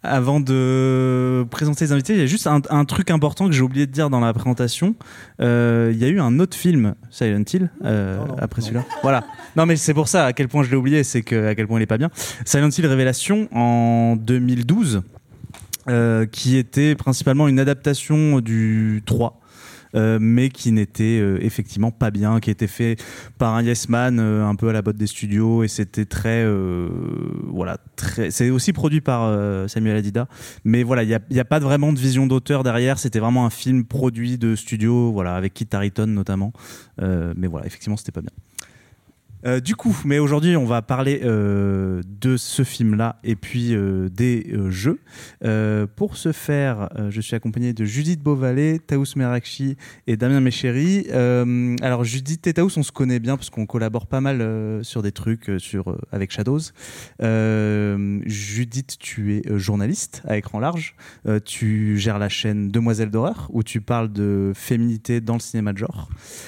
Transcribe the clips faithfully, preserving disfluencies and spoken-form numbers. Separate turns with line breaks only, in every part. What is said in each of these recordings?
Avant de présenter les invités, il y a juste un, un truc important que j'ai oublié de dire dans la présentation. Euh, il y a eu un autre film, Silent Hill, euh, non, non, après non. celui-là. Voilà. Non, mais c'est pour ça, à quel point je l'ai oublié, c'est que, à quel point il est pas bien. Silent Hill Révélation en deux mille douze, euh, qui était principalement une adaptation du trois. Euh, mais qui n'était euh, effectivement pas bien, qui était fait par un yes man euh, un peu à la botte des studios, et c'était très euh, voilà très c'est aussi produit par euh, Samuel Adida, mais voilà il y a il y a pas vraiment de vision d'auteur derrière, c'était vraiment un film produit de studio, voilà, avec Kit Harington notamment, euh, mais voilà effectivement c'était pas bien. Euh, du coup, mais aujourd'hui, on va parler euh, de ce film-là et puis euh, des euh, jeux. Euh, pour ce faire, euh, je suis accompagné de Judith Beauvalet, Taous Merakchi et Damien Méchéry. Euh, alors, Judith et Taous, on se connaît bien parce qu'on collabore pas mal euh, sur des trucs euh, sur, euh, avec Shadows. Euh, Judith, tu es euh, journaliste à écran large. Euh, tu gères la chaîne Demoiselles d'horreur où tu parles de féminité dans le cinéma de genre.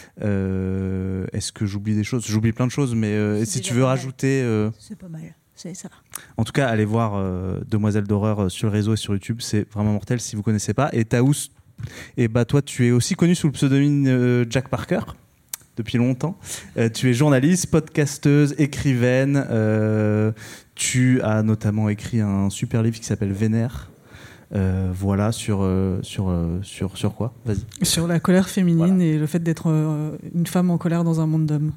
Euh, est-ce que j'oublie des choses ? J'oublie plein de choses, mais euh, si tu veux rajouter... Euh...
C'est pas mal, c'est ça.
En tout cas, allez voir euh, Demoiselles d'horreur sur le réseau et sur YouTube, c'est vraiment mortel si vous ne connaissez pas. Et Taous, et bah, toi, tu es aussi connu sous le pseudonyme euh, Jack Parker, depuis longtemps. Euh, tu es journaliste, podcasteuse, écrivaine. Euh, tu as notamment écrit un super livre qui s'appelle Vénère. Euh, voilà, sur, euh, sur, euh, sur, sur quoi ? Vas-y.
Sur la colère féminine, voilà. Et le fait d'être euh, une femme en colère dans un monde d'hommes.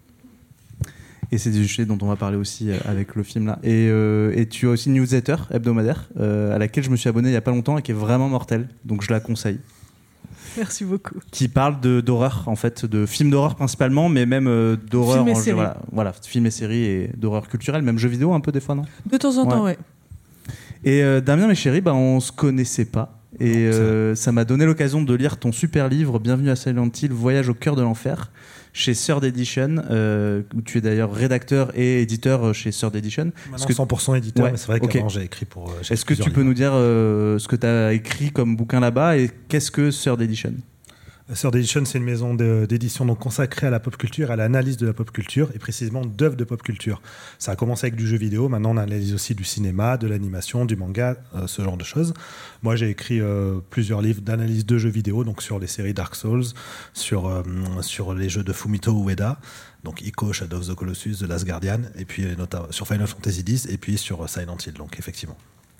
Et c'est des sujets dont on va parler aussi avec le film là. Et, euh, et tu as aussi une newsletter hebdomadaire euh, à laquelle je me suis abonné il n'y a pas longtemps et qui est vraiment mortelle, donc je la conseille.
Merci beaucoup.
Qui parle de, d'horreur, en fait, de films d'horreur principalement, mais même euh, d'horreur
film et
en
série.
Voilà, voilà, films et séries et d'horreur culturelle, même jeux vidéo un peu des fois, non ?
De temps en temps, ouais. ouais.
Et euh, Damien Méchéry, bah, on se connaissait pas. Et euh, ça m'a donné l'occasion de lire ton super livre, Bienvenue à Silent Hill, Voyage au cœur de l'enfer, chez Third Edition, euh, où tu es d'ailleurs rédacteur et éditeur chez Third Edition.
Maintenant, que... cent pour cent éditeur, ouais, mais c'est vrai qu'avant, okay. j'ai écrit pour... Euh, j'ai
Est-ce que tu peux livres. nous dire euh, ce que tu as écrit comme bouquin là-bas et qu'est-ce que Third Edition ?
Third Edition, c'est une maison de, d'édition donc consacrée à la pop culture, à l'analyse de la pop culture et précisément d'œuvres de pop culture. Ça a commencé avec du jeu vidéo, maintenant on analyse aussi du cinéma, de l'animation, du manga, euh, ce genre de choses. Moi j'ai écrit euh, plusieurs livres d'analyse de jeux vidéo, donc sur les séries Dark Souls, sur, euh, sur les jeux de Fumito Ueda, donc Ico, Shadow of the Colossus, The Last Guardian, et puis notamment sur Final Fantasy dix et puis sur Silent Hill, donc effectivement.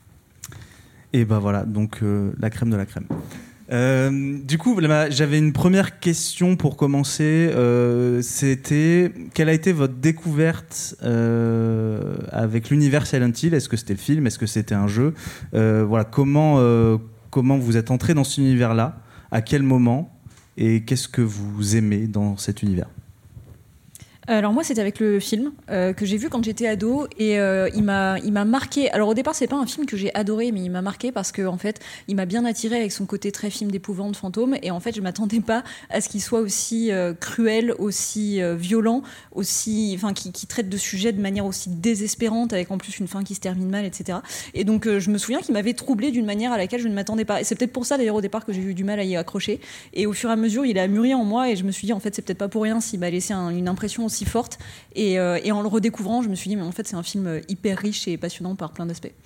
Et ben voilà, donc euh, la crème de la crème. Euh, du coup, j'avais une première question pour commencer. Euh, c'était quelle a été votre découverte euh, avec l'univers Silent Hill ? Est-ce que c'était le film ? Est-ce que c'était un jeu ? euh, Voilà, comment euh, comment vous êtes entré dans cet univers-là ? À quel moment ? Et qu'est-ce que vous aimez dans cet univers ?
Alors moi c'était avec le film euh, que j'ai vu quand j'étais ado et euh, il m'a il m'a marqué. Alors au départ c'est pas un film que j'ai adoré mais il m'a marqué parce que en fait il m'a bien attiré avec son côté très film d'épouvante fantôme et en fait je m'attendais pas à ce qu'il soit aussi euh, cruel, aussi euh, violent, aussi enfin qui, qui traite de sujets de manière aussi désespérante avec en plus une fin qui se termine mal, et cetera. Et donc euh, je me souviens qu'il m'avait troublée d'une manière à laquelle je ne m'attendais pas et c'est peut-être pour ça d'ailleurs au départ que j'ai eu du mal à y accrocher et au fur et à mesure il a mûri en moi et je me suis dit en fait c'est peut-être pas pour rien s'il m'a laissé un, une impression aussi si forte et, euh, et en le redécouvrant je me suis dit mais en fait c'est un film hyper riche et passionnant par plein d'aspects.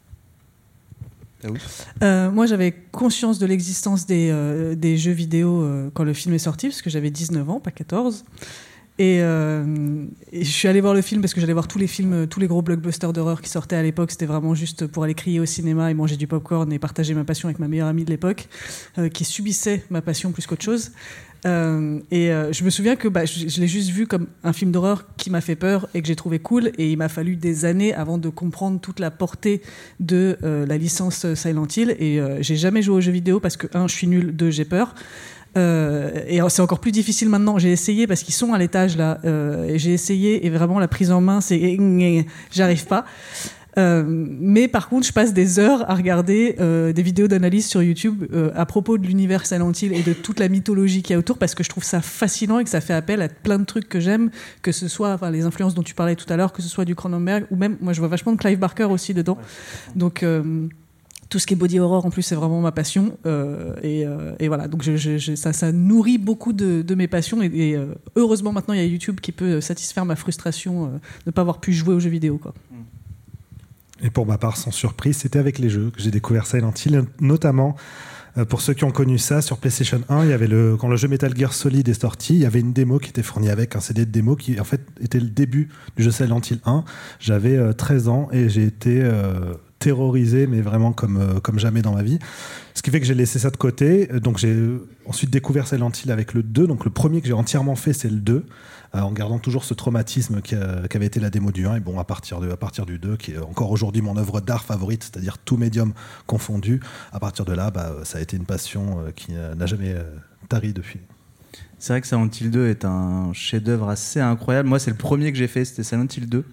Ah oui.
euh, moi j'avais conscience de l'existence des, euh, des jeux vidéo euh, quand le film est sorti parce que j'avais dix-neuf ans, pas quatorze et, euh, et je suis allée voir le film parce que j'allais voir tous les films, tous les gros blockbusters d'horreur qui sortaient à l'époque. C'était vraiment juste pour aller crier au cinéma et manger du popcorn et partager ma passion avec ma meilleure amie de l'époque euh, qui subissait ma passion plus qu'autre chose. Euh, et euh, je me souviens que bah, je, je l'ai juste vu comme un film d'horreur qui m'a fait peur et que j'ai trouvé cool et il m'a fallu des années avant de comprendre toute la portée de euh, la licence Silent Hill et euh, j'ai jamais joué aux jeux vidéo parce que un, je suis nulle, deux, j'ai peur. Euh, et c'est encore plus difficile maintenant. J'ai essayé parce qu'ils sont à l'étage là euh, et j'ai essayé et vraiment la prise en main c'est j'arrive pas. Euh, mais par contre, je passe des heures à regarder euh, des vidéos d'analyse sur YouTube euh, à propos de l'univers Silent Hill et de toute la mythologie qu'il y a autour parce que je trouve ça fascinant et que ça fait appel à plein de trucs que j'aime, que ce soit enfin, les influences dont tu parlais tout à l'heure, que ce soit du Cronenberg ou même, moi je vois vachement de Clive Barker aussi dedans. Ouais, donc euh, tout ce qui est body horror en plus c'est vraiment ma passion euh, et, euh, et voilà donc je, je, je, ça, ça nourrit beaucoup de, de mes passions et, et euh, heureusement maintenant il y a YouTube qui peut satisfaire ma frustration euh, de ne pas avoir pu jouer aux jeux vidéo quoi.
Et pour ma part, sans surprise, c'était avec les jeux que j'ai découvert Silent Hill, notamment euh, pour ceux qui ont connu ça, sur PlayStation un, il y avait le, quand le jeu Metal Gear Solid est sorti, il y avait une démo qui était fournie avec un C D de démo qui en fait était le début du jeu Silent Hill un. J'avais euh, treize ans et j'ai été euh, terrorisé, mais vraiment comme, euh, comme jamais dans ma vie. Ce qui fait que j'ai laissé ça de côté. Donc j'ai ensuite découvert Silent Hill avec le deux. Donc le premier que j'ai entièrement fait, c'est le deux. Euh, en gardant toujours ce traumatisme qui, a, qui avait été la démo du un, et bon, à partir, de, à partir du deux, qui est encore aujourd'hui mon œuvre d'art favorite, c'est-à-dire tout médium confondu, à partir de là, bah, ça a été une passion euh, qui n'a jamais euh, tari depuis.
C'est vrai que Silent Hill deux est un chef-d'œuvre assez incroyable. Moi, c'est le premier que j'ai fait, c'était Silent Hill deux.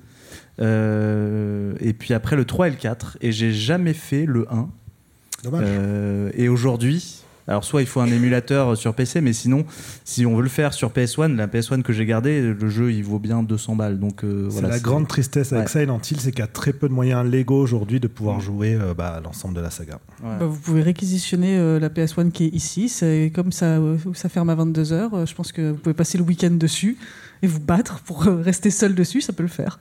Euh, et puis après, le trois et le quatre, et j'ai jamais fait le un.
Dommage.
Euh, et aujourd'hui... Alors soit il faut un émulateur sur P C, mais sinon si on veut le faire sur P S un, la P S un que j'ai gardée, le jeu il vaut bien deux cents balles. Donc euh,
c'est
voilà,
la
c'est...
grande tristesse avec
ouais.
Silent Hill, c'est qu'il y a très peu de moyens légaux aujourd'hui de pouvoir jouer euh, bah, l'ensemble de la saga.
Ouais.
Bah, vous pouvez réquisitionner euh, la P S un qui est ici, c'est comme ça, euh, ça ferme à vingt-deux heures, euh, je pense que vous pouvez passer le week-end dessus et vous battre pour euh, rester seul dessus, ça peut le faire.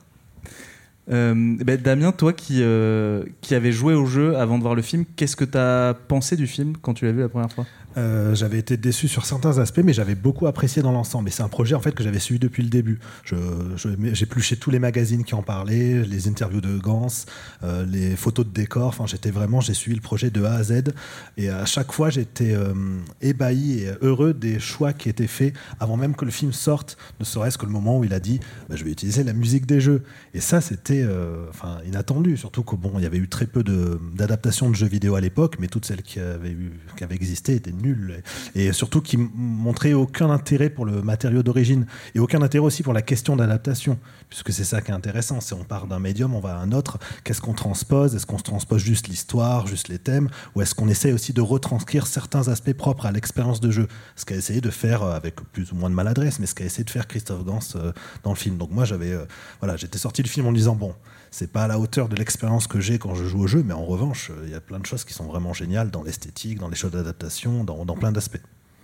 Euh, ben Damien, toi qui, euh, qui avais joué au jeu avant de voir le film, qu'est-ce que tu as pensé du film quand tu l'as vu la première fois ?
Euh, j'avais été déçu sur certains aspects, mais j'avais beaucoup apprécié dans l'ensemble. Et c'est un projet en fait que j'avais suivi depuis le début. Je, je, j'ai épluché tous les magazines qui en parlaient, les interviews de Gans, euh, les photos de décors. Enfin, j'étais vraiment, j'ai suivi le projet de A à Z. Et à chaque fois, j'étais euh, ébahi et heureux des choix qui étaient faits avant même que le film sorte. Ne serait-ce que le moment où il a dit, bah, je vais utiliser la musique des jeux. Et ça, c'était, euh, enfin, inattendu. Surtout que bon, il y avait eu très peu de, d'adaptations de jeux vidéo à l'époque, mais toutes celles qui avaient eu, qui avaient existé étaient nul et surtout qui montrait aucun intérêt pour le matériau d'origine et aucun intérêt aussi pour la question d'adaptation, puisque c'est ça qui est intéressant, c'est on part d'un médium, on va à un autre, qu'est-ce qu'on transpose, est-ce qu'on se transpose juste l'histoire, juste les thèmes, ou est-ce qu'on essaie aussi de retranscrire certains aspects propres à l'expérience de jeu, ce qu'a essayé de faire avec plus ou moins de maladresse, mais ce qu'a essayé de faire Christophe Gans dans le film. Donc moi j'avais, euh, voilà, j'étais sorti du film en me disant bon, c'est pas à la hauteur de l'expérience que j'ai quand je joue au jeu, mais en revanche, il y a plein de choses qui sont vraiment géniales dans l'esthétique, dans les choses d'adaptation, dans, dans plein d'aspects.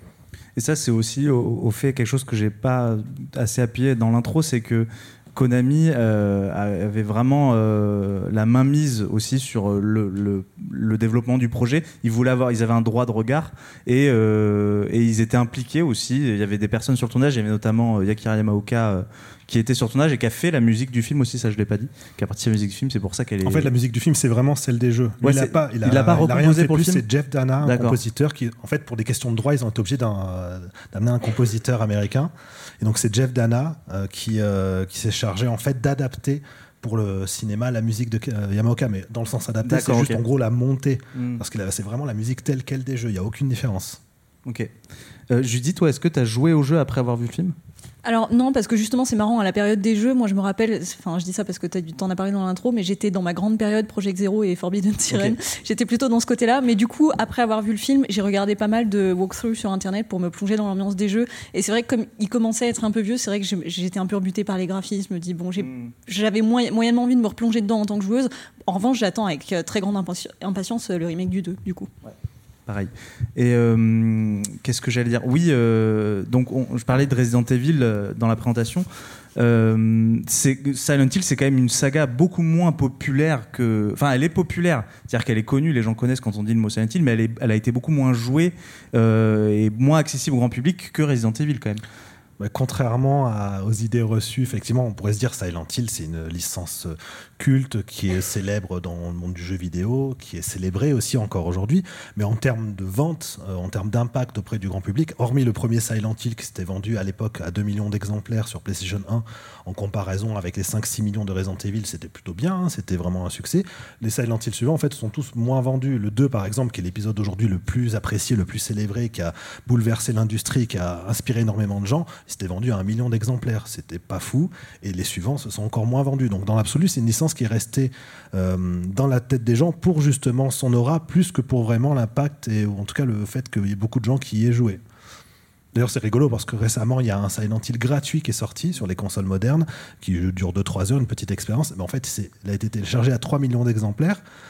Et ça, c'est aussi au, au fait quelque chose que j'ai pas assez appuyé dans l'intro, c'est que Konami euh, avait vraiment euh, la main mise aussi sur le, le, le développement du projet. Ils voulaient avoir, ils avaient un droit de regard et, euh, et ils étaient impliqués aussi. Il y avait des personnes sur le tournage, il y avait notamment Akira Yamaoka euh, qui était sur le tournage et qui a fait la musique du film aussi, ça je l'ai pas dit, qui a participé à la musique du film, c'est pour ça qu'elle est...
En fait, la musique du film, c'est vraiment celle des jeux.
Ouais,
il n'a pas, il a,
il a pas
il a rien fait
pour
plus,
le film.
c'est Jeff Dana, un
D'accord.
compositeur qui, en fait, pour des questions de droit, ils ont été obligés d'un, d'amener un compositeur américain. Et donc, c'est Jeff Dana euh, qui, euh, qui s'est chargé, en fait, d'adapter pour le cinéma la musique de euh, Yamaoka, mais dans le sens adapté,
D'accord,
c'est juste
okay.
en gros la montée,
mm.
parce que c'est vraiment la musique telle quelle des jeux, il n'y a aucune différence.
Ok. Euh, Judith, toi, est-ce que tu as joué au jeu après avoir vu le film ?
Alors non, parce que justement c'est marrant, à la période des jeux, moi je me rappelle, enfin je dis ça parce que tu en as parlé dans l'intro, mais j'étais dans ma grande période Project Zero et Forbidden Siren, okay. J'étais plutôt dans ce côté-là, mais du coup après avoir vu le film, j'ai regardé pas mal de walkthroughs sur internet pour me plonger dans l'ambiance des jeux, et c'est vrai que comme il commençait à être un peu vieux, c'est vrai que j'étais un peu rebutée par les graphismes, je me dis bon, j'ai, mm. j'avais moyen, moyennement envie de me replonger dedans en tant que joueuse. En revanche j'attends avec très grande impatience le remake du deux du coup. Ouais.
Pareil. Et euh, qu'est-ce que j'allais dire ? Oui, euh, donc on, je parlais de Resident Evil euh, dans la présentation. Euh, c'est, Silent Hill, c'est quand même une saga beaucoup moins populaire que... Enfin, elle est populaire, c'est-à-dire qu'elle est connue, les gens connaissent quand on dit le mot Silent Hill, mais elle, est, elle a été beaucoup moins jouée euh, et moins accessible au grand public que Resident Evil quand même.
Bah, contrairement à, aux idées reçues, effectivement, on pourrait se dire Silent Hill, c'est une licence culte qui est célèbre dans le monde du jeu vidéo, qui est célébrée aussi encore aujourd'hui. Mais en termes de vente, euh, en termes d'impact auprès du grand public, hormis le premier Silent Hill qui s'était vendu à l'époque à deux millions d'exemplaires sur PlayStation un, en comparaison avec les cinq six millions de Resident Evil, c'était plutôt bien, hein, c'était vraiment un succès. Les Silent Hill suivants, en fait, sont tous moins vendus. Le deux, par exemple, qui est l'épisode aujourd'hui le plus apprécié, le plus célébré, qui a bouleversé l'industrie, qui a inspiré énormément de gens, c'était vendu à un million d'exemplaires. C'était pas fou. Et les suivants se sont encore moins vendus. Donc, dans l'absolu, c'est une licence qui est restée euh, dans la tête des gens pour justement son aura, plus que pour vraiment l'impact et en tout cas le fait qu'il y ait beaucoup de gens qui y aient joué. D'ailleurs, c'est rigolo parce que récemment, il y a un Silent Hill gratuit qui est sorti sur les consoles modernes, qui dure deux trois heures, une petite expérience. Mais en fait, c'est, il a été téléchargé à trois millions d'exemplaires.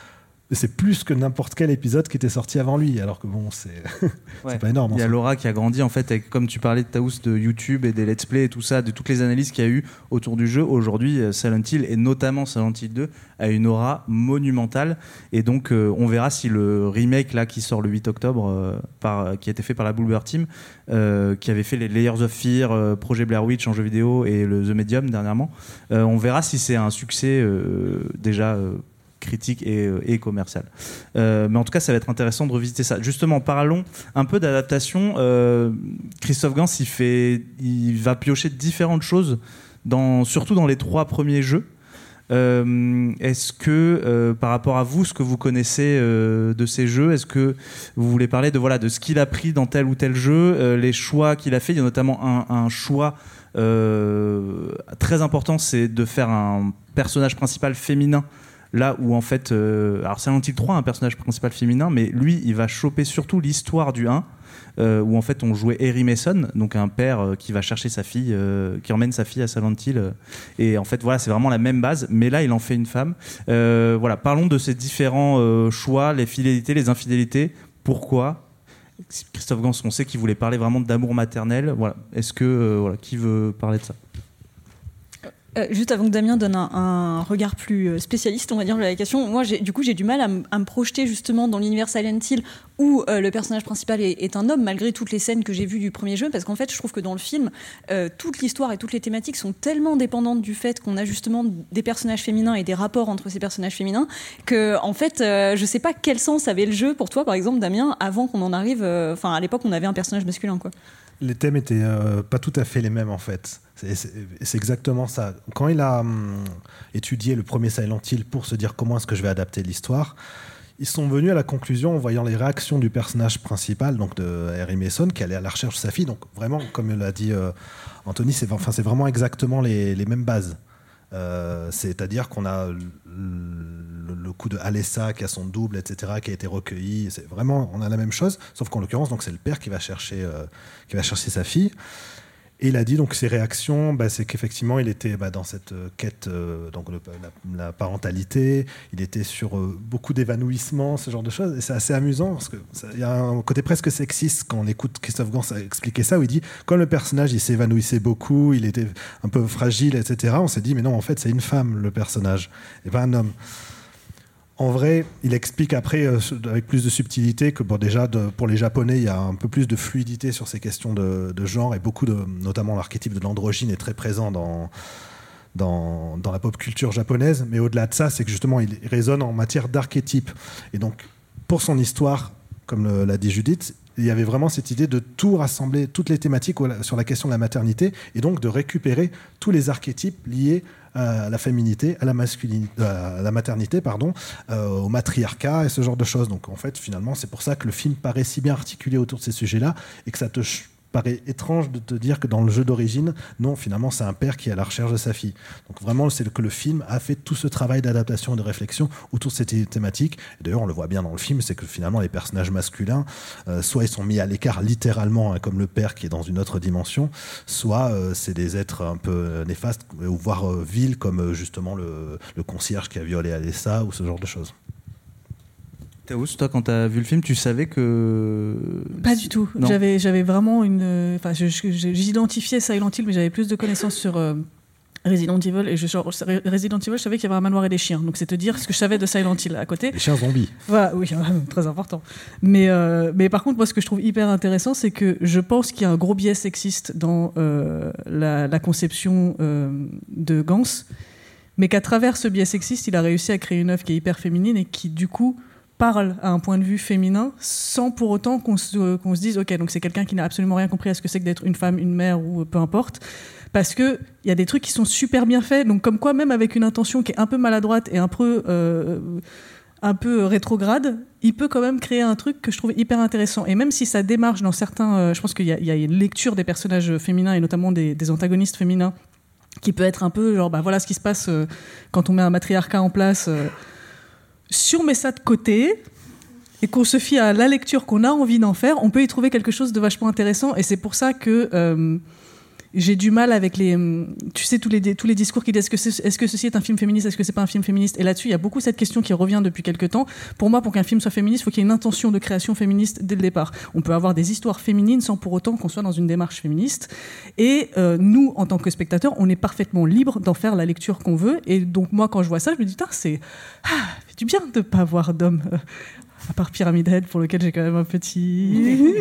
c'est plus que n'importe quel épisode qui était sorti avant lui, alors que bon, c'est, ouais. c'est pas énorme.
Il y a Laura qui a grandi, en fait, avec, comme tu parlais de Taous, de YouTube et des let's play et tout ça, de toutes les analyses qu'il y a eu autour du jeu. Aujourd'hui, Silent Hill, et notamment Silent Hill deux, a une aura monumentale. Et donc, euh, on verra si le remake là, qui sort le huit octobre, euh, par, qui a été fait par la Bulber Team, euh, qui avait fait les Layers of Fear, euh, Projet Blair Witch en jeu vidéo et le The Medium dernièrement, euh, on verra si c'est un succès euh, déjà... Euh, critique et, et commercial. Euh, mais en tout cas, ça va être intéressant de revisiter ça. Justement, parlons un peu d'adaptation. Euh, Christophe Gans, il, fait, il va piocher différentes choses, dans, surtout dans les trois premiers jeux. Euh, est-ce que, euh, par rapport à vous, ce que vous connaissez euh, de ces jeux, est-ce que vous voulez parler de, voilà, de ce qu'il a pris dans tel ou tel jeu, euh, les choix qu'il a fait? Il y a notamment un, un choix euh, très important, c'est de faire un personnage principal féminin. Là où en fait, euh, alors Silent Hill trois a un personnage principal féminin, mais lui il va choper surtout l'histoire du un, euh, où en fait on jouait Harry Mason, donc un père euh, qui va chercher sa fille, euh, qui emmène sa fille à Silent Hill, euh, et en fait voilà, c'est vraiment la même base, mais là il en fait une femme. Euh, voilà, parlons de ces différents euh, choix, les fidélités, les infidélités, pourquoi. Christophe Gans, on sait qu'il voulait parler vraiment d'amour maternel. Voilà, est-ce que euh, voilà, qui veut parler de ça?
Euh, juste avant que Damien donne un, un regard plus spécialiste, on va dire, de la question, moi, j'ai, du coup, j'ai du mal à, m- à me projeter justement dans l'univers Silent Hill où euh, le personnage principal est, est un homme, malgré toutes les scènes que j'ai vues du premier jeu, parce qu'en fait, je trouve que dans le film, euh, toute l'histoire et toutes les thématiques sont tellement dépendantes du fait qu'on a justement des personnages féminins et des rapports entre ces personnages féminins que, en fait, euh, je sais pas quel sens avait le jeu pour toi, par exemple, Damien, avant qu'on en arrive. Enfin, euh, à l'époque, on avait un personnage masculin, quoi.
Les thèmes étaient euh, pas tout à fait les mêmes en fait. C'est, c'est, c'est exactement ça. Quand il a hum, étudié le premier Silent Hill pour se dire comment est-ce que je vais adapter l'histoire, ils sont venus à la conclusion en voyant les réactions du personnage principal, donc de Harry Mason, qui allait à la recherche de sa fille. Donc vraiment, comme l'a dit euh, Anthony, c'est, enfin, c'est vraiment exactement les, les mêmes bases. Euh, c'est-à-dire qu'on a le, le, le coup de Alessa qui a son double, et cetera, qui a été recueilli. C'est vraiment, on a la même chose, sauf qu'en l'occurrence, donc c'est le père qui va chercher, euh, qui va chercher sa fille. Et il a dit donc ses réactions, bah, c'est qu'effectivement il était bah, dans cette euh, quête, euh, donc le, la, la parentalité. Il était sur euh, beaucoup d'évanouissement, ce genre de choses. Et c'est assez amusant parce que il y a un côté presque sexiste quand on écoute Christophe Gans expliquer ça, où il dit quand le personnage il s'évanouissait beaucoup, il était un peu fragile, et cetera. On s'est dit mais non, en fait c'est une femme le personnage et pas un homme. En vrai, il explique après, euh, avec plus de subtilité, que bon, déjà, de, pour les Japonais, il y a un peu plus de fluidité sur ces questions de, de genre, et beaucoup de, notamment l'archétype de l'androgyne est très présent dans, dans, dans la pop culture japonaise. Mais au-delà de ça, c'est que justement, il résonne en matière d'archétype. Et donc, pour son histoire, comme le, l'a dit Judith, il y avait vraiment cette idée de tout rassembler, toutes les thématiques sur la question de la maternité, et donc de récupérer tous les archétypes liés à la féminité, à la masculinité, à la maternité, pardon, euh, au matriarcat et ce genre de choses. Donc en fait, finalement, c'est pour ça que le film paraît si bien articulé autour de ces sujets-là et que ça te ch- paraît étrange de te dire que dans le jeu d'origine, non, finalement, c'est un père qui est à la recherche de sa fille. Donc vraiment, c'est que le film a fait tout ce travail d'adaptation et de réflexion autour de ces thé- thématiques. Et d'ailleurs, on le voit bien dans le film, c'est que finalement, les personnages masculins, euh, soit ils sont mis à l'écart littéralement, hein, comme le père qui est dans une autre dimension, soit euh, c'est des êtres un peu néfastes, ou voire euh, vils, comme euh, justement le, le concierge qui a violé Alessa, ou ce genre de choses.
Taous, toi, quand tu as vu le film, tu savais que...
Pas du tout. J'avais, j'avais vraiment une... Enfin, je, je, j'identifiais Silent Hill, mais j'avais plus de connaissances sur euh, Resident Evil. Et je, genre, Resident Evil, je savais qu'il y avait un manoir et des chiens. Donc, c'est te dire ce que je savais de Silent Hill à côté.
Les chiens zombies.
Voilà, oui, très important. Mais, euh, mais par contre, moi, ce que je trouve hyper intéressant, c'est que je pense qu'il y a un gros biais sexiste dans euh, la, la conception euh, de Gans, mais qu'à travers ce biais sexiste, il a réussi à créer une œuvre qui est hyper féminine et qui, du coup, parle à un point de vue féminin sans pour autant qu'on se, qu'on se dise ok, donc c'est quelqu'un qui n'a absolument rien compris à ce que c'est que d'être une femme, une mère ou peu importe, parce que il y a des trucs qui sont super bien faits, donc comme quoi même avec une intention qui est un peu maladroite et un peu euh, un peu rétrograde, il peut quand même créer un truc que je trouve hyper intéressant. Et même si ça démarche dans certains, euh, je pense qu'il y a, il y a une lecture des personnages féminins et notamment des, des antagonistes féminins qui peut être un peu genre bah voilà ce qui se passe euh, quand on met un matriarcat en place. Euh, Si on met ça de côté et qu'on se fie à la lecture qu'on a envie d'en faire, on peut y trouver quelque chose de vachement intéressant. Et c'est pour ça que euh, j'ai du mal avec les, tu sais, tous les, tous les discours qui disent est-ce que, c'est, est-ce que ceci est un film féministe, est-ce que c'est pas un film féministe. Et là-dessus, il y a beaucoup cette question qui revient depuis quelques temps. Pour moi, pour qu'un film soit féministe, il faut qu'il y ait une intention de création féministe dès le départ. On peut avoir des histoires féminines sans pour autant qu'on soit dans une démarche féministe. Et euh, nous, en tant que spectateurs, on est parfaitement libre d'en faire la lecture qu'on veut. Et donc moi, quand je vois ça, je me dis, c'est ah, ça fait du bien de pas avoir d'hommes. Euh, à part Pyramid Head, pour lequel j'ai quand même un petit...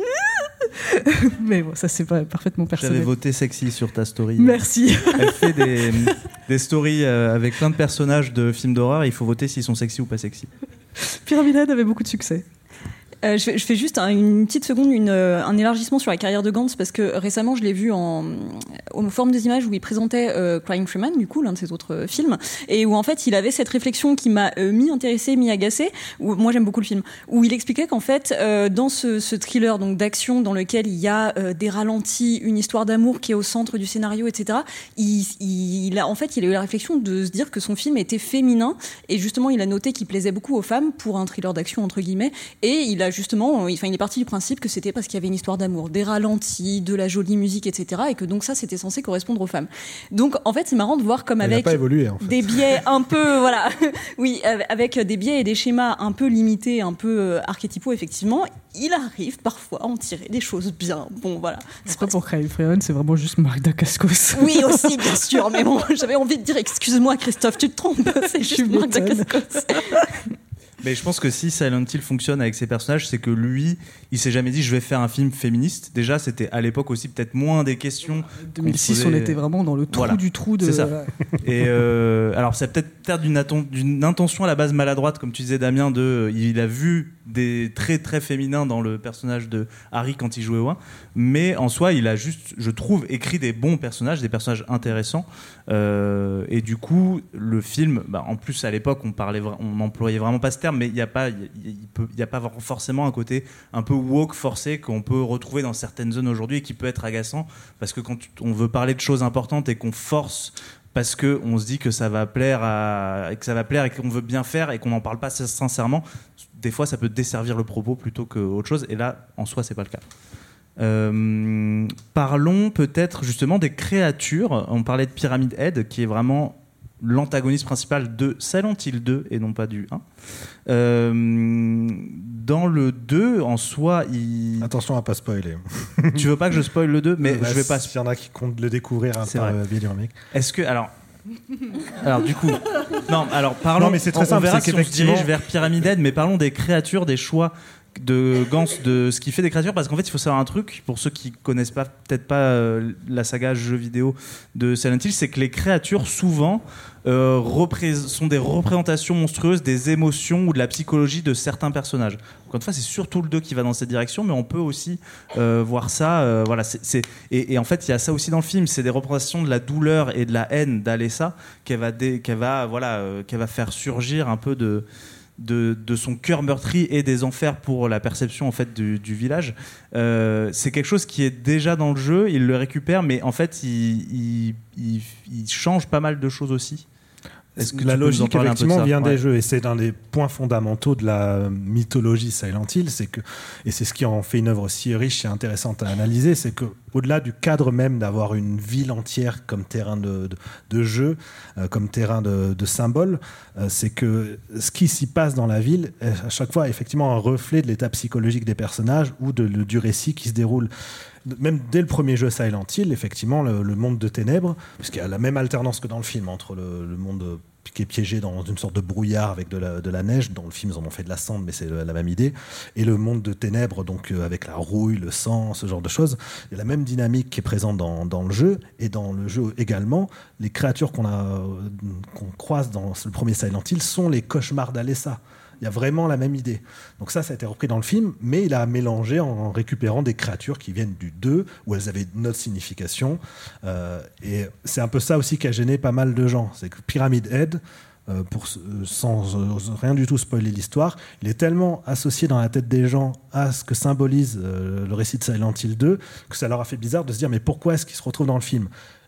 Mais bon, ça c'est pas parfaitement personnel.
J'avais voté sexy sur ta story.
Merci.
Elle fait des, des stories avec plein de personnages de films d'horreur et il faut voter s'ils sont sexy ou pas sexy.
Pyramid Head avait beaucoup de succès.
Euh, je, fais, je fais juste un, une petite seconde, une, euh, un élargissement sur la carrière de Gantz parce que récemment je l'ai vu en, en forme des images où il présentait euh, Crying Freeman, du coup l'un de ses autres euh, films, et où en fait il avait cette réflexion qui m'a euh, mi intéressée, mi agacée. Où, moi j'aime beaucoup le film, où il expliquait qu'en fait euh, dans ce, ce thriller donc d'action dans lequel il y a euh, des ralentis, une histoire d'amour qui est au centre du scénario, et cetera. Il, il, il a en fait il a eu la réflexion de se dire que son film était féminin et justement il a noté qu'il plaisait beaucoup aux femmes pour un thriller d'action entre guillemets, et il a justement, enfin, il est parti du principe que c'était parce qu'il y avait une histoire d'amour, des ralentis, de la jolie musique, et cetera, et que donc ça, c'était censé correspondre aux femmes. Donc, en fait, c'est marrant de voir comme
il
avec
n'a pas évolué, en fait.
des biais un peu, voilà, oui, avec des biais et des schémas un peu limités, un peu euh, archétypaux, effectivement, il arrive parfois à en tirer des choses bien. Bon, voilà.
C'est pas pour Crying Freeman, c'est vraiment juste Marc Dacascos.
Oui, aussi, bien sûr, mais bon, j'avais envie de dire, excuse-moi, Christophe, tu te trompes, c'est juste Marc Dacascos.
Mais je pense que si Silent Hill fonctionne avec ses personnages, c'est que lui, il s'est jamais dit je vais faire un film féministe. Déjà, c'était à l'époque aussi peut-être moins des questions.
deux mille six, on,
posait...
on était vraiment dans le trou voilà. du trou de.
C'est ça. Et euh, alors, c'est peut-être peut-être d'une, atten- d'une intention à la base maladroite, comme tu disais, Damien, de il a vu des traits très féminins dans le personnage de Harry quand il jouait au un. Mais en soi, il a juste, je trouve, écrit des bons personnages, des personnages intéressants. Euh, et du coup, le film, bah, en plus à l'époque, on parlait, on n'employait vraiment pas ce terme, mais il n'y a pas, il n'y a pas forcément un côté un peu woke forcé qu'on peut retrouver dans certaines zones aujourd'hui et qui peut être agaçant, parce que quand on veut parler de choses importantes et qu'on force parce que on se dit que ça va plaire à, que ça va plaire et qu'on veut bien faire et qu'on n'en parle pas sincèrement, des fois ça peut desservir le propos plutôt qu'autre chose. Et là, en soi, c'est pas le cas. Euh, parlons peut-être justement des créatures. On parlait de Pyramid Head, qui est vraiment l'antagoniste principal de Silent Hill deux et non pas du un. Euh, dans le deux, en soi, il...
Attention à pas spoiler.
Tu veux pas que je spoil le deux, mais
bah,
je vais pas.
S'il y en a qui comptent le découvrir hein, par euh, vidéo mec.
Est-ce que alors alors du coup non alors parlons.
Non, mais c'est très
on,
simple,
on verra
c'est
si on se dirige vers Pyramid Head, mais parlons des créatures, des choix de Gantz, de ce qui fait des créatures, parce qu'en fait il faut savoir un truc pour ceux qui connaissent pas peut-être pas euh, la saga jeux vidéo de Silent Hill, c'est que les créatures souvent euh, représ- sont des représentations monstrueuses des émotions ou de la psychologie de certains personnages. Encore une fois, c'est surtout le deux qui va dans cette direction, mais on peut aussi euh, voir ça euh, voilà, c'est, c'est... Et, et en fait il y a ça aussi dans le film, c'est des représentations de la douleur et de la haine d'Alessa qu'elle va, dé... qu'elle va, voilà, euh, qu'elle va faire surgir un peu de De, de son cœur meurtri et des enfers pour la perception en fait du, du village. Euh, c'est quelque chose qui est déjà dans le jeu, il le récupère, mais en fait il, il, il, il change pas mal de choses aussi.
Est-ce que la logique effectivement
de
vient
ouais.
des jeux, et c'est un des points fondamentaux de la mythologie Silent Hill, c'est que, et c'est ce qui en fait une œuvre si riche et intéressante à analyser, c'est que au-delà du cadre même d'avoir une ville entière comme terrain de, de, de jeu, euh, comme terrain de, de symbole, euh, c'est que ce qui s'y passe dans la ville est à chaque fois effectivement un reflet de l'état psychologique des personnages ou de, de, du récit qui se déroule. Même dès le premier jeu Silent Hill, effectivement, le, le monde de ténèbres, puisqu'il y a la même alternance que dans le film entre le, le monde qui est piégé dans une sorte de brouillard avec de la, de la neige, dans le film ils en ont fait de la cendre, mais c'est la même idée, et le monde de ténèbres, donc euh, avec la rouille, le sang, ce genre de choses. Il y a la même dynamique qui est présente dans, dans le jeu, et dans le jeu également, les créatures qu'on, a, qu'on croise dans le premier Silent Hill sont les cauchemars d'Alessa. Il y a vraiment la même idée. Donc ça, ça a été repris dans le film, mais il a mélangé en récupérant des créatures qui viennent du deux, où elles avaient une autre signification. Euh, et c'est un peu ça aussi qui a gêné pas mal de gens. C'est que Pyramid Head, euh, pour, sans euh, rien du tout spoiler l'histoire, il est tellement associé dans la tête des gens à ce que symbolise euh, le récit de Silent Hill deux, que ça leur a fait bizarre de se dire mais pourquoi est-ce qu'il se retrouve dans le film ?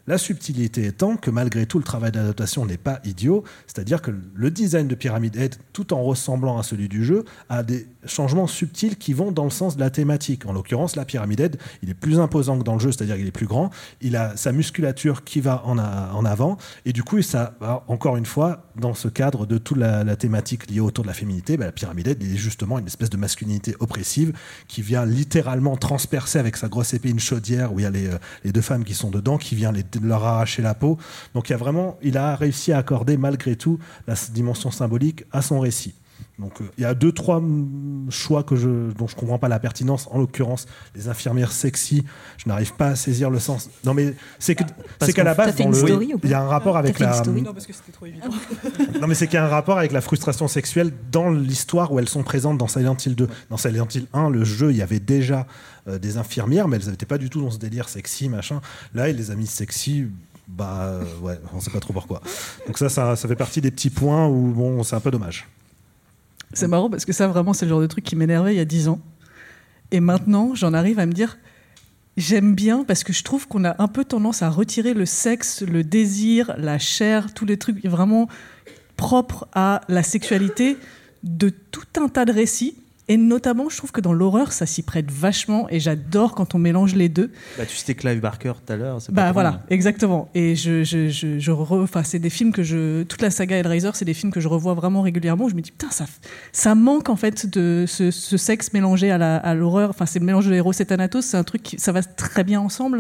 La subtilité étant que malgré tout, le travail d'adaptation n'est pas idiot, c'est-à-dire que le design de Pyramid Head, tout en ressemblant à celui du jeu, a des changements subtils qui vont dans le sens de la thématique. En l'occurrence, la Pyramid Head, il est plus imposant que dans le jeu, c'est-à-dire qu'il est plus grand, il a sa musculature qui va en, a, en avant, et du coup, ça va encore une fois, dans ce cadre de toute la, la thématique liée autour de la féminité, bah, la Pyramid Head, il est justement une espèce de masculinité oppressive qui vient littéralement transpercer avec sa grosse épée une chaudière où il y a les, les deux femmes qui sont dedans, qui vient les, leur arracher la peau. Donc il y a vraiment, il a réussi à accorder malgré tout la dimension symbolique à son récit. Donc euh, il y a deux trois choix que je, dont je comprends pas la pertinence. En l'occurrence, les infirmières sexy, je n'arrive pas à saisir le sens. Non mais c'est que c'est qu'à la base dans le, il y a un rapport avec la.
Non parce que c'était trop évident.
Non mais c'est qu'il y a un rapport avec la frustration sexuelle dans l'histoire où elles sont présentes dans Silent Hill deux. Dans Silent Hill un, le jeu, il y avait déjà euh, des infirmières, mais elles n'étaient pas du tout dans ce délire sexy machin. Là, il les a mis sexy. Bah euh, ouais, on sait pas trop pourquoi. Donc ça, ça, ça fait partie des petits points où bon, c'est un peu dommage.
C'est marrant parce que ça, vraiment, c'est le genre de truc qui m'énervait il y a dix ans. Et maintenant, j'en arrive à me dire, j'aime bien parce que je trouve qu'on a un peu tendance à retirer le sexe, le désir, la chair, tous les trucs vraiment propres à la sexualité de tout un tas de récits. Et notamment, je trouve que dans l'horreur, ça s'y prête vachement. Et j'adore quand on mélange les deux.
Bah, tu citais Clive Barker tout à l'heure. C'est
bah
pas
voilà,
mal.
exactement. Et je, je, je, je re... enfin, c'est des films que je, toute la saga Hellraiser, c'est des films que je revois vraiment régulièrement. Je me dis putain, ça, ça manque en fait de ce, ce sexe mélangé à, la, à l'horreur. Enfin, c'est le mélange de Eros et Thanatos. C'est un truc qui, ça va très bien ensemble.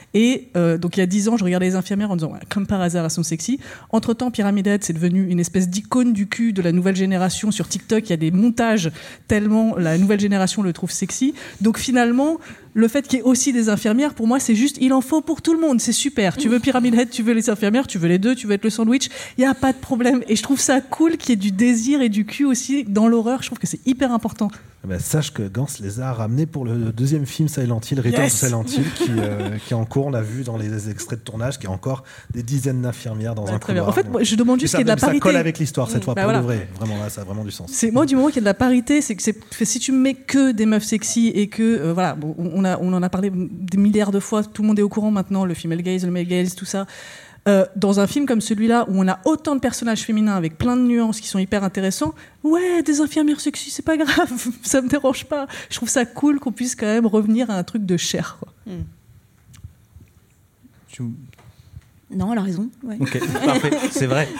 Et euh, donc il y a dix ans, je regardais les infirmières en disant ouais, comme par hasard elles sont sexy. Entre temps, Pyramid Head c'est devenu une espèce d'icône du cul de la nouvelle génération. Sur TikTok, il y a des montages tellement la nouvelle génération le trouve sexy. Donc finalement, le fait qu'il y ait aussi des infirmières, pour moi, c'est juste il en faut pour tout le monde. C'est super. Tu veux Pyramid Head, tu veux les infirmières, tu veux les deux, tu veux être le sandwich. Il y a pas de problème. Et je trouve ça cool qu'il y ait du désir et du cul aussi dans l'horreur. Je trouve que c'est hyper important.
Ben, sache que Gans les a ramenés pour le deuxième film Silent Hill, Return
Yes
to Silent Hill, qui, euh, qui est en cours. On l'a vu dans les extraits de tournage, qui a encore des dizaines d'infirmières dans
Ouais,
un
très
couloir.
bien. En fait, moi, je demande juste
ça,
qu'il y ait de la
ça
parité.
colle avec l'histoire cette fois,
Bah
pour
voilà.
de vrai. Vraiment, là, ça a vraiment du sens.
C'est moi du moment qu'il y a de la parité, c'est que c'est si tu mets que des meufs sexy et que euh, voilà, bon, on a on en a parlé des milliards de fois, tout le monde est au courant maintenant, le female gaze, le male gaze, tout ça. Euh, dans un film comme celui-là où on a autant de personnages féminins avec plein de nuances qui sont hyper intéressants, ouais, des infirmières sexy, c'est pas grave, ça me dérange pas. Je trouve ça cool qu'on puisse quand même revenir à un truc de chair, quoi.
Mm.
Tu...
Non, elle a raison. Ouais.
Ok, parfait, c'est vrai.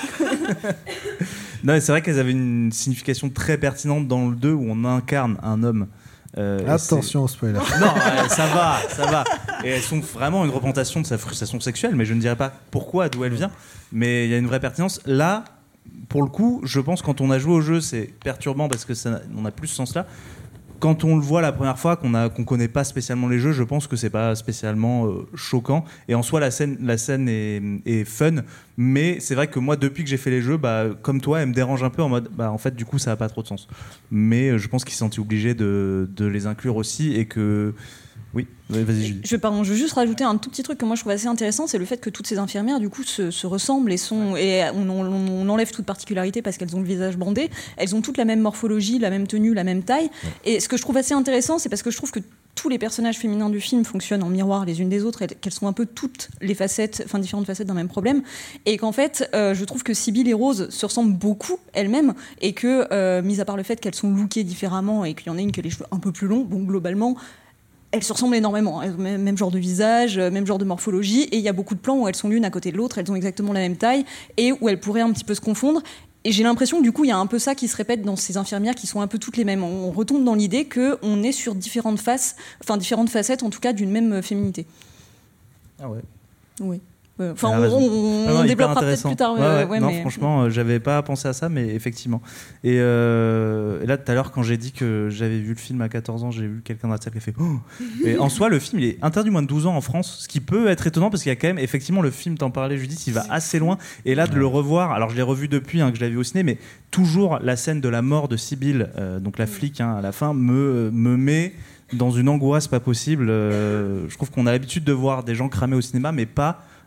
Non, mais c'est vrai qu'elles avaient une signification très pertinente dans le deux où on incarne un homme. Euh,
Attention au spoiler.
Non, euh, ça va, ça va. Et elles sont vraiment une représentation de sa frustration sexuelle, mais je ne dirais pas pourquoi, d'où elle vient. Mais il y a une vraie pertinence. Là, pour le coup, je pense que quand on a joué au jeu, c'est perturbant parce que ça, on a plus ce sens-là. Quand on le voit la première fois, qu'on a, qu'on connaît pas spécialement les jeux, je pense que c'est pas spécialement euh, choquant. Et en soi, la scène, la scène est, est fun. Mais c'est vrai que moi, depuis que j'ai fait les jeux, bah, comme toi, elle me dérange un peu en mode, bah, en fait, du coup, ça a pas trop de sens. Mais euh, je pense qu'ils se sentaient obligés de, de les inclure aussi et que. Oui, vas-y Julie.
Je, pardon, je veux juste rajouter un tout petit truc que moi je trouve assez intéressant, c'est le fait que toutes ces infirmières du coup se, se ressemblent et sont et on, on, on enlève toute particularité parce qu'elles ont le visage bandé. Elles ont toutes la même morphologie, la même tenue, la même taille. Ouais. Et ce que je trouve assez intéressant, c'est parce que je trouve que tous les personnages féminins du film fonctionnent en miroir les unes des autres, et qu'elles sont un peu toutes les facettes, enfin différentes facettes d'un même problème, et qu'en fait, euh, je trouve que Sibyl et Rose se ressemblent beaucoup elles-mêmes, et que, euh, mis à part le fait qu'elles sont lookées différemment et qu'il y en a une qui a les cheveux un peu plus longs, bon globalement. Elles se ressemblent énormément, hein. Même genre de visage, même genre de morphologie, et il y a beaucoup de plans où elles sont l'une à côté de l'autre, elles ont exactement la même taille, et où elles pourraient un petit peu se confondre. Et j'ai l'impression que du coup, il y a un peu ça qui se répète dans ces infirmières qui sont un peu toutes les mêmes. On retombe dans l'idée qu'on est sur différentes faces, enfin différentes facettes en tout cas d'une même féminité.
Ah ouais.
Oui. Enfin, on, on, on développera peut-être plus tard.
Ouais, ouais.
Ouais,
non,
mais...
franchement, euh, j'avais pas pensé à ça, mais effectivement. Et, euh, et là, tout à l'heure, quand j'ai dit que j'avais vu le film à quatorze ans, j'ai vu quelqu'un dans la salle qui a fait oh. Et en soi, le film, il est interdit moins de douze ans en France, ce qui peut être étonnant parce qu'il y a quand même, effectivement, le film, t'en parlais, Judith, il va assez loin. Et là, de le revoir, alors je l'ai revu depuis hein, que je l'avais vu au ciné, mais toujours la scène de la mort de Sibyl, euh, donc la flic, hein, à la fin, me, me met dans une angoisse pas possible. Euh, je trouve qu'on a l'habitude de voir des gens cramer au cinéma, mais pas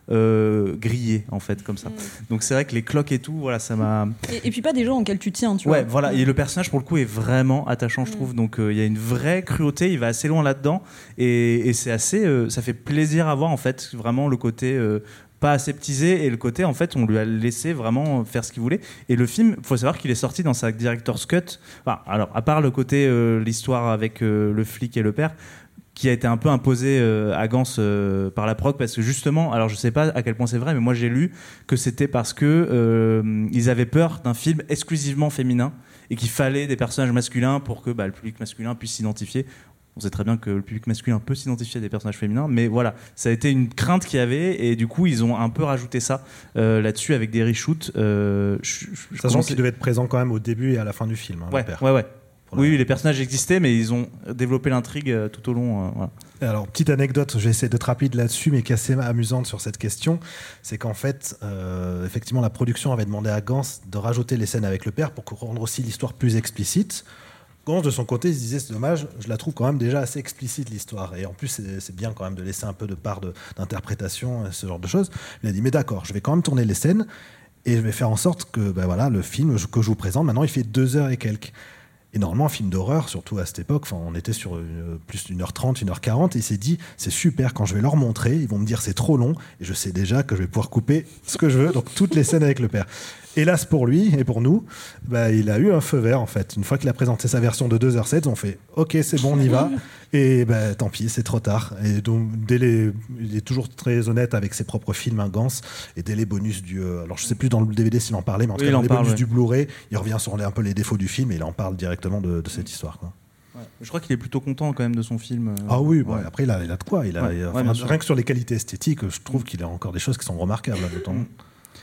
euh, grillés en fait comme ça. Mmh. Donc c'est vrai que les cloques et tout, voilà, ça m'a.
Et, et puis pas des gens auxquels tu tiens, tu
ouais,
vois.
voilà. Et le personnage pour le coup est vraiment attachant, je trouve. Mmh. Donc il euh, y a une vraie cruauté, il va assez loin là-dedans et, et c'est assez, euh, ça fait plaisir à voir en fait, vraiment le côté. Euh, pas aseptisé et le côté en fait on lui a laissé vraiment faire ce qu'il voulait et le film faut savoir qu'il est sorti dans sa director's cut enfin, alors à part le côté euh, l'histoire avec euh, le flic et le père qui a été un peu imposé euh, à Gans euh, par la prog parce que justement alors je sais pas à quel point c'est vrai mais moi j'ai lu que c'était parce que euh, ils avaient peur d'un film exclusivement féminin et qu'il fallait des personnages masculins pour que bah, le public masculin puisse s'identifier. On sait très bien que le public masculin peut s'identifier à des personnages féminins, mais voilà, ça a été une crainte qu'il y avait, et du coup, ils ont un peu rajouté ça euh, là-dessus avec des reshoots. Euh,
Sachant qu'il devait être présent quand même au début et à la fin du film. Hein,
ouais, ouais, ouais. Oui, la... les personnages existaient, mais ils ont développé l'intrigue euh, tout au long. Euh, voilà.
Alors, petite anecdote, je vais essayer d'être rapide là-dessus, mais qui est assez amusante sur cette question, c'est qu'en fait, euh, effectivement, la production avait demandé à Gans de rajouter les scènes avec le père pour rendre aussi l'histoire plus explicite. Gans, de son côté, il se disait c'est dommage, je la trouve quand même déjà assez explicite l'histoire. Et en plus, c'est, c'est bien quand même de laisser un peu de part de, d'interprétation, ce genre de choses. Il a dit mais d'accord, je vais quand même tourner les scènes et je vais faire en sorte que ben voilà, le film que je vous présente, maintenant, il fait deux heures et quelques. Et normalement, un film d'horreur, surtout à cette époque, on était sur une, plus d'une heure trente, une heure quarante, et il s'est dit, c'est super, quand je vais leur montrer, ils vont me dire c'est trop long, et je sais déjà que je vais pouvoir couper ce que je veux, donc toutes les scènes avec le père. Hélas pour lui et pour nous, bah, il a eu un feu vert en fait. Une fois qu'il a présenté sa version de deux heures sept, on fait ok, c'est bon, on y va. Et bah, tant pis, c'est trop tard. Et donc, dès les, il est toujours très honnête avec ses propres films, hein, Gans. Et dès les bonus du. Euh, alors je sais plus dans le D V D s'il en parlait, mais en tout oui, cas, dans les parle, bonus ouais. du Blu-ray, il revient sur les, un peu les défauts du film et il en parle directement de, de cette histoire, quoi.
Ouais. Je crois qu'il est plutôt content quand même de son film. Euh...
Ah oui, bah, ouais. Après il a, il a de quoi. Il a,
ouais.
il a,
ouais,
enfin, rien que sur les qualités esthétiques, je trouve qu'il a encore des choses qui sont remarquables là-dedans. Mm.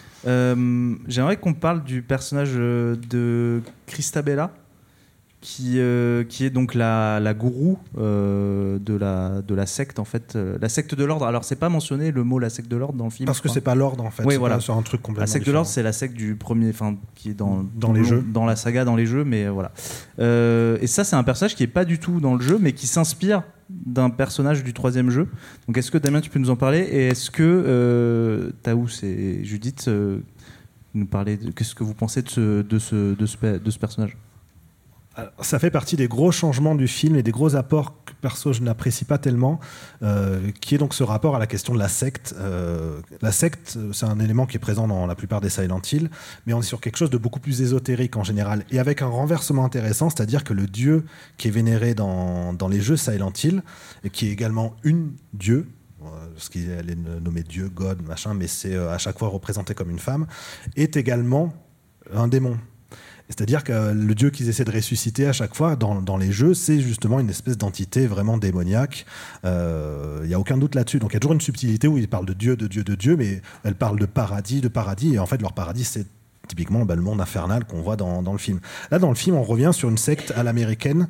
Euh, j'aimerais qu'on parle du personnage de Christabella qui, euh, qui est donc la, la gourou euh, de, la, de la secte en fait, euh, la secte de l'ordre. Alors c'est pas mentionné le mot la secte de l'ordre dans le film
parce que c'est pas l'ordre en fait.
Oui,
c'est
voilà.
Pas sur un truc complètement
la secte
différent.
de l'ordre c'est la secte du premier, enfin qui est dans,
dans les jeux,
dans la saga, dans les jeux, mais euh, voilà. Euh, et ça c'est un personnage qui est pas du tout dans le jeu mais qui s'inspire d'un personnage du troisième jeu. Donc est-ce que Damien tu peux nous en parler et est-ce que euh, Taous et Judith euh, nous parler de qu'est-ce que vous pensez de ce, de ce, de ce, de ce personnage?
Alors, ça fait partie des gros changements du film et des gros apports que perso je n'apprécie pas tellement, euh, qui est donc ce rapport à la question de la secte. Euh, la secte, c'est un élément qui est présent dans la plupart des Silent Hill, mais on est sur quelque chose de beaucoup plus ésotérique en général, et avec un renversement intéressant, c'est-à-dire que le dieu qui est vénéré dans, dans les jeux Silent Hill, et qui est également une dieu, ce qu'il est nommé Dieu, God, machin, mais c'est à chaque fois représenté comme une femme, est également un démon. C'est-à-dire que le dieu qu'ils essaient de ressusciter à chaque fois dans, dans les jeux, c'est justement une espèce d'entité vraiment démoniaque. Il euh, n'y a aucun doute là-dessus. Donc il y a toujours une subtilité où ils parlent de Dieu, de Dieu, de Dieu, mais elles parlent de paradis, de paradis, et en fait leur paradis c'est typiquement bah, le monde infernal qu'on voit dans, dans le film. Là, dans le film, on revient sur une secte à l'américaine,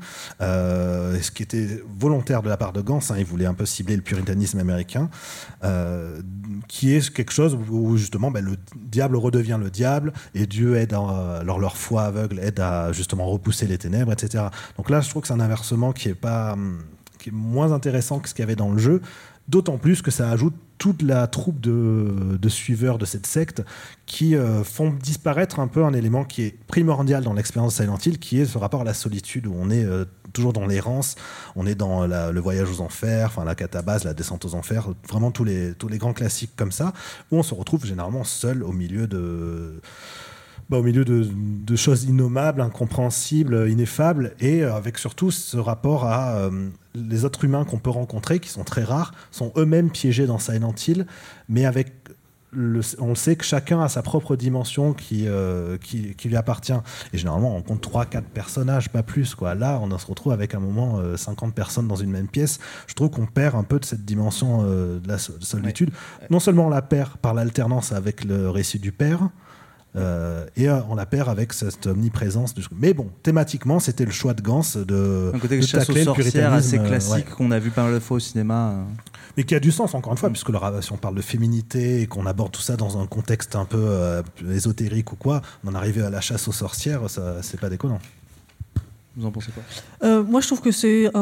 euh, ce qui était volontaire de la part de Gans, hein, il voulait un peu cibler le puritanisme américain, euh, qui est quelque chose où justement bah, le diable redevient le diable, et Dieu aide, à, alors leur foi aveugle aide à justement repousser les ténèbres, et cetera. Donc là, je trouve que c'est un inversement qui est, pas, qui est moins intéressant que ce qu'il y avait dans le jeu, d'autant plus que ça ajoute toute la troupe de, de suiveurs de cette secte qui euh, font disparaître un peu un élément qui est primordial dans l'expérience Silent Hill, qui est ce rapport à la solitude, où on est euh, toujours dans l'errance, on est dans la, le voyage aux enfers, enfin la catabase, la descente aux enfers, vraiment tous les, tous les grands classiques comme ça, où on se retrouve généralement seul au milieu de... Bah, au milieu de, de choses innommables, incompréhensibles, ineffables, et avec surtout ce rapport à euh, les autres humains qu'on peut rencontrer, qui sont très rares, sont eux-mêmes piégés dans Silent Hill, mais avec le, on le sait que chacun a sa propre dimension qui, euh, qui, qui lui appartient. Et généralement, on compte trois quatre personnages, pas plus, quoi. Là, on se retrouve avec un moment euh, cinquante personnes dans une même pièce. Je trouve qu'on perd un peu de cette dimension euh, de la solitude. Ouais. Non seulement on la perd par l'alternance avec le récit du père, Euh, et euh, on la perd avec cette omniprésence du... mais bon, thématiquement c'était le choix de Gans de,
un côté
de
chasse aux sorcières assez classique
euh, ouais.
qu'on a vu pas mal de fois au cinéma euh...
mais qui a du sens encore une fois, mmh. puisque le, si on parle de féminité et qu'on aborde tout ça dans un contexte un peu euh, ésotérique ou quoi, on en arrive à la chasse aux sorcières, ça, c'est pas déconnant.
Vous en pensez quoi?
euh, Moi je trouve que c'est un,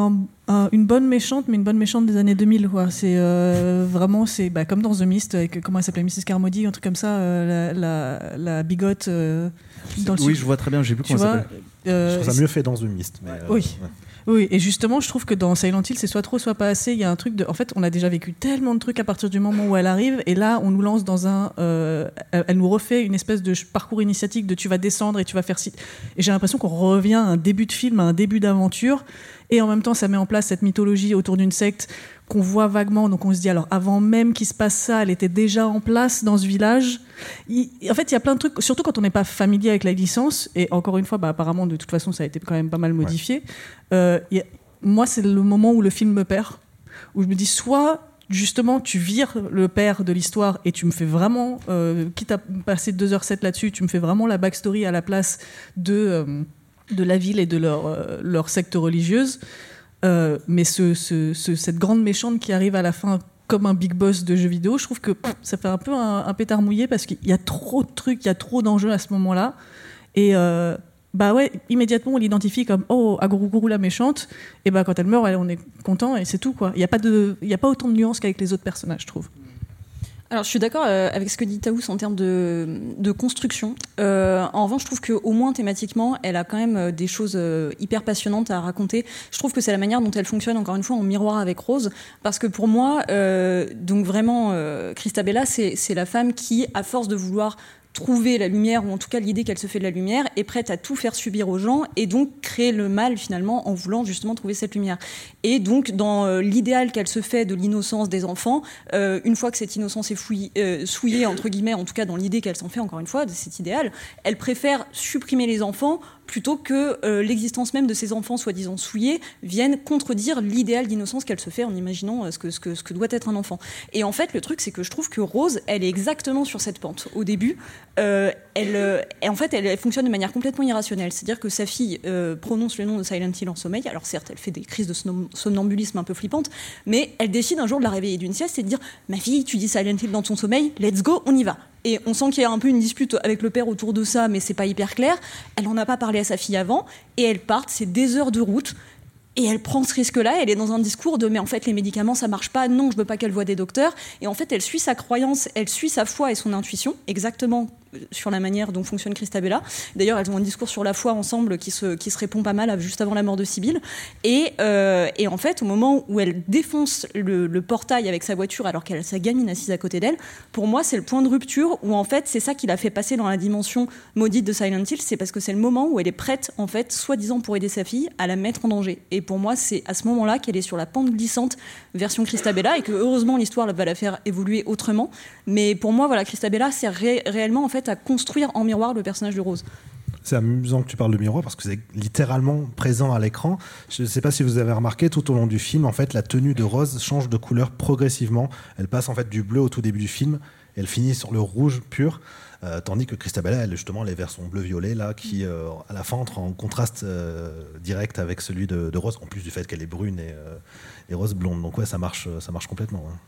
Euh, une bonne méchante, mais une bonne méchante des années deux mille. Quoi. C'est euh, vraiment, c'est bah, comme dans The Mist, avec comment elle s'appelait, missus Carmody, un truc comme ça, euh, la, la, la bigote. Euh, dans le
oui,
sud.
Je vois très bien, j'ai vu comment ça s'appelle.
Euh, je trouve ça mieux fait dans The Mist. Mais, euh,
oui. Ouais. Oui, et justement, je trouve que dans Silent Hill, c'est soit trop, soit pas assez. Il y a un truc de. En fait, on a déjà vécu tellement de trucs à partir du moment où elle arrive, et là, on nous lance dans un. Euh, elle nous refait une espèce de parcours initiatique de tu vas descendre et tu vas faire ci. Et j'ai l'impression qu'on revient à un début de film, à un début d'aventure, et en même temps, ça met en place cette mythologie autour d'une secte qu'on voit vaguement. Donc, on se dit, alors, avant même qu'il se passe ça, elle était déjà en place dans ce village. Il, en fait, il y a plein de trucs, surtout quand on n'est pas familier avec la licence, et encore une fois, bah, apparemment, de toute façon, ça a été quand même pas mal modifié. Ouais. Euh, y a, moi, c'est le moment où le film me perd, où je me dis, soit, justement, tu vires le père de l'histoire et tu me fais vraiment, euh, quitte à passer deux heures sept là-dessus, tu me fais vraiment la backstory à la place de, euh, de la ville et de leur, euh, leur secte religieuse. Euh, mais ce, ce, ce, cette grande méchante qui arrive à la fin comme un big boss de jeux vidéo, je trouve que pff, ça fait un peu un, un pétard mouillé parce qu'il y a trop de trucs, il y a trop d'enjeux à ce moment-là. Et euh, bah ouais, immédiatement on l'identifie comme oh, Aguru Guru la méchante. Et bah quand elle meurt, elle, on est content et c'est tout quoi. Il n'y a pas de, il y a pas autant de nuances qu'avec les autres personnages, je trouve.
Alors, je suis d'accord euh, avec ce que dit Taous en termes de, de construction. Euh, en revanche, je trouve qu'au moins thématiquement, elle a quand même euh, des choses euh, hyper passionnantes à raconter. Je trouve que c'est la manière dont elle fonctionne, encore une fois, en miroir avec Rose. Parce que pour moi, euh, donc vraiment, euh, Christabella, c'est, c'est la femme qui, à force de vouloir trouver la lumière, ou en tout cas l'idée qu'elle se fait de la lumière, est prête à tout faire subir aux gens et donc créer le mal finalement en voulant justement trouver cette lumière. Et donc dans euh, l'idéal qu'elle se fait de l'innocence des enfants, euh, une fois que cette innocence est fouillée, euh, souillée entre guillemets, en tout cas dans l'idée qu'elle s'en fait encore une fois de cet idéal, elle préfère supprimer les enfants plutôt que euh, l'existence même de ces enfants soi-disant souillés vienne contredire l'idéal d'innocence qu'elle se fait en imaginant euh, ce, que, ce, que, ce que doit être un enfant. Et en fait, le truc, c'est que je trouve que Rose, elle est exactement sur cette pente. Au début, euh, elle, euh, en fait, elle, elle fonctionne de manière complètement irrationnelle. C'est-à-dire que sa fille euh, prononce le nom de Silent Hill en sommeil. Alors certes, elle fait des crises de somnambulisme un peu flippantes, mais elle décide un jour de la réveiller d'une sieste et de dire « Ma fille, tu dis Silent Hill dans ton sommeil, let's go, on y va ». Et on sent qu'il y a un peu une dispute avec le père autour de ça, mais c'est pas hyper clair. Elle en a pas parlé à sa fille avant, et elle part, c'est des heures de route, et elle prend ce risque-là, elle est dans un discours de « mais en fait les médicaments ça marche pas, non je veux pas qu'elle voie des docteurs », et en fait elle suit sa croyance, elle suit sa foi et son intuition, exactement sur la manière dont fonctionne Christabella. D'ailleurs, elles ont un discours sur la foi ensemble qui se, qui se répond pas mal juste avant la mort de Sibylle. Et, euh, et en fait, au moment où elle défonce le, le portail avec sa voiture alors qu'elle a sa gamine assise à côté d'elle, pour moi, c'est le point de rupture où en fait, c'est ça qui l'a fait passer dans la dimension maudite de Silent Hill, c'est parce que c'est le moment où elle est prête, en fait, soi-disant pour aider sa fille, à la mettre en danger. Et pour moi, c'est à ce moment-là qu'elle est sur la pente glissante version Christabella et que heureusement, l'histoire va la faire évoluer autrement. Mais pour moi, voilà, Christabella, c'est ré- réellement en fait à construire en miroir le personnage de Rose.
C'est amusant que tu parles de miroir parce que c'est littéralement présent à l'écran. Je ne sais pas si vous avez remarqué, tout au long du film, en fait, la tenue de Rose change de couleur progressivement. Elle passe en fait du bleu au tout début du film et elle finit sur le rouge pur. Euh, tandis que Christabella, elle, justement, elle est vers son bleu-violet, là, qui, euh, à la fin, entre en contraste euh, direct avec celui de, de Rose, en plus du fait qu'elle est brune et, euh, et Rose blonde. Donc ouais, ça marche, ça marche complètement. Hein.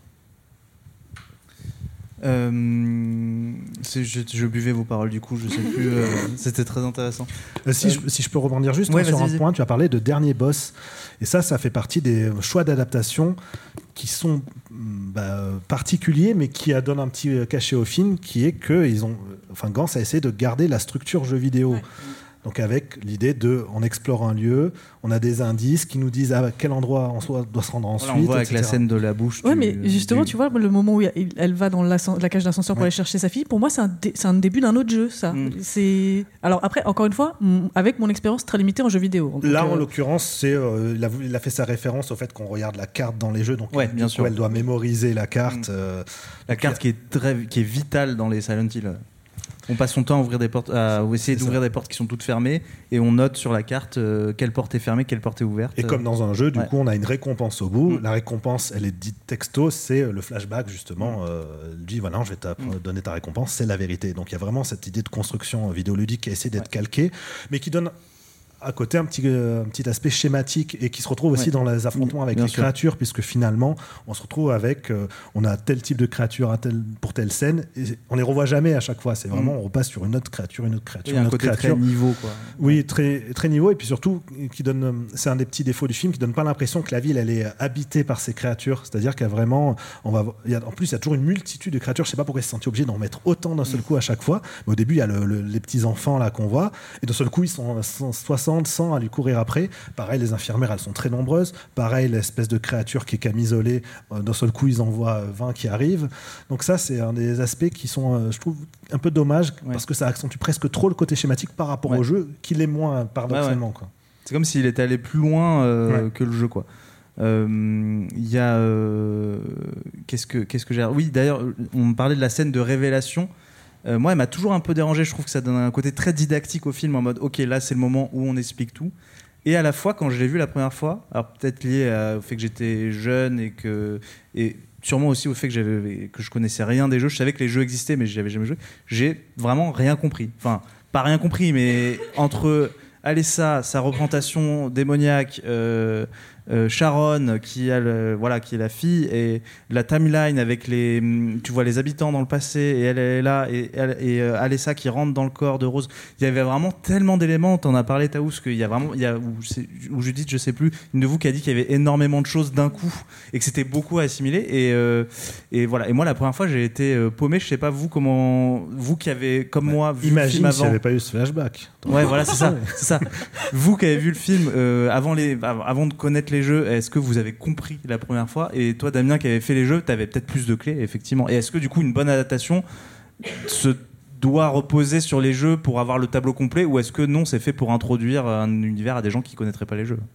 Euh, c'est, je, je buvais vos paroles du coup, je sais plus. Euh, c'était très intéressant.
Euh, si, euh, je, si je peux rebondir juste
ouais,
hein, sur un
vas-y.
point, tu as parlé de dernier boss, et ça, ça fait partie des choix d'adaptation qui sont bah, particuliers, mais qui donnent un petit cachet au film, qui est que ils ont, enfin, Gans a essayé de garder la structure jeu vidéo. Ouais. Donc avec l'idée de, on explore un lieu, on a des indices qui nous disent à quel endroit on doit se rendre ensuite.
Voilà, on voit
et
avec
cetera.
la scène de la bouche.
Ouais,
du,
mais justement,
du...
tu vois, le moment où elle va dans la cage d'ascenseur pour ouais. aller chercher sa fille, pour moi, c'est un, dé- c'est un début d'un autre jeu, ça. Mm. C'est... Alors après, encore une fois, avec mon expérience très limitée en jeu vidéo. Donc,
Là,
euh...
en l'occurrence, c'est, euh, il, a, il a fait sa référence au fait qu'on regarde la carte dans les jeux, donc
ouais, bien
coup,
sûr.
elle doit mémoriser la carte. Mm. Euh,
la carte a... qui est très, qui est vitale dans les Silent Hill. On passe son temps à ouvrir des portes, à essayer c'est d'ouvrir ça. Des portes qui sont toutes fermées, et on note sur la carte euh, quelle porte est fermée, quelle porte est ouverte.
Et comme dans un jeu, du
ouais.
coup, on a une récompense au bout.
Mm.
La récompense, elle est dite texto, c'est le flashback justement. Euh, elle dit voilà, je vais te mm. donner ta récompense, c'est la vérité. Donc il y a vraiment cette idée de construction vidéoludique qui essaie d'être ouais. calquée, mais qui donne à côté un petit, euh, un petit aspect schématique et qui se retrouve aussi ouais. dans les affrontements avec
Bien
les
sûr.
créatures, puisque finalement on se retrouve avec euh, on a tel type de créature à tel, pour telle scène et on les revoit jamais à chaque fois, c'est vraiment mmh. on repasse sur une autre créature, une autre créature,
oui,
une
un
autre
côté
créature.
Très niveau quoi.
Oui, très, très niveau et puis surtout qui donne, c'est un des petits défauts du film qui donne pas l'impression que la ville elle est habitée par ces créatures, c'est-à-dire qu'il y a vraiment on va, il y a, en plus il y a toujours une multitude de créatures, je sais pas pourquoi ils se sentent obligés d'en mettre autant d'un seul coup à chaque fois, mais au début il y a le, le, les petits enfants là qu'on voit et d'un seul coup ils sont soixante, cent à lui courir après. Pareil, les infirmières, elles sont très nombreuses. Pareil, l'espèce de créature qui est camisolée, euh, d'un seul coup, ils en voient vingt qui arrivent. Donc ça, c'est un des aspects qui sont, euh, je trouve, un peu dommage ouais. parce que ça accentue presque trop le côté schématique par rapport ouais. au jeu, qu'il est moins, paradoxalement. Ouais, ouais. Quoi.
C'est comme s'il était allé plus loin euh, ouais. que le jeu, quoi. Il euh, y a... Euh, qu'est-ce que, qu'est-ce que j'ai... Oui, d'ailleurs, on me parlait de la scène de révélation. Euh, moi, elle m'a toujours un peu dérangé. Je trouve que ça donne un côté très didactique au film, en mode, ok, là, c'est le moment où on explique tout. Et à la fois, quand je l'ai vu la première fois, alors peut-être lié à, au fait que j'étais jeune et que, et sûrement aussi au fait que j'avais, que je connaissais rien des jeux. Je savais que les jeux existaient, mais j'avais jamais joué. J'ai vraiment rien compris. Enfin, pas rien compris, mais entre Alessa, sa représentation démoniaque. Euh, Euh, Sharon qui a le, voilà qui est la fille et la timeline avec les tu vois les habitants dans le passé et elle est là et, elle, et euh, Alessa qui rentre dans le corps de Rose, il y avait vraiment tellement d'éléments. T'en as parlé Taous qu'il y a vraiment il y a ou, ou Judith je sais plus une de vous qui a dit qu'il y avait énormément de choses d'un coup et que c'était beaucoup à assimiler et euh, et voilà et moi la première fois j'ai été euh, paumé. Je sais pas vous comment vous qui avez comme ouais. moi vu
imagine
le film avant.
S'il n'y avait pas eu ce flashback.
Ouais voilà c'est ça c'est ça. Vous qui avez vu le film euh, avant les avant de connaître les jeux, est-ce que vous avez compris la première fois? Et toi, Damien, qui avait fait les jeux, tu avais peut-être plus de clés, effectivement. Et est-ce que, du coup, une bonne adaptation se doit reposer sur les jeux pour avoir le tableau complet, ou est-ce que non, c'est fait pour introduire un univers à des gens qui ne connaîtraient pas les jeux?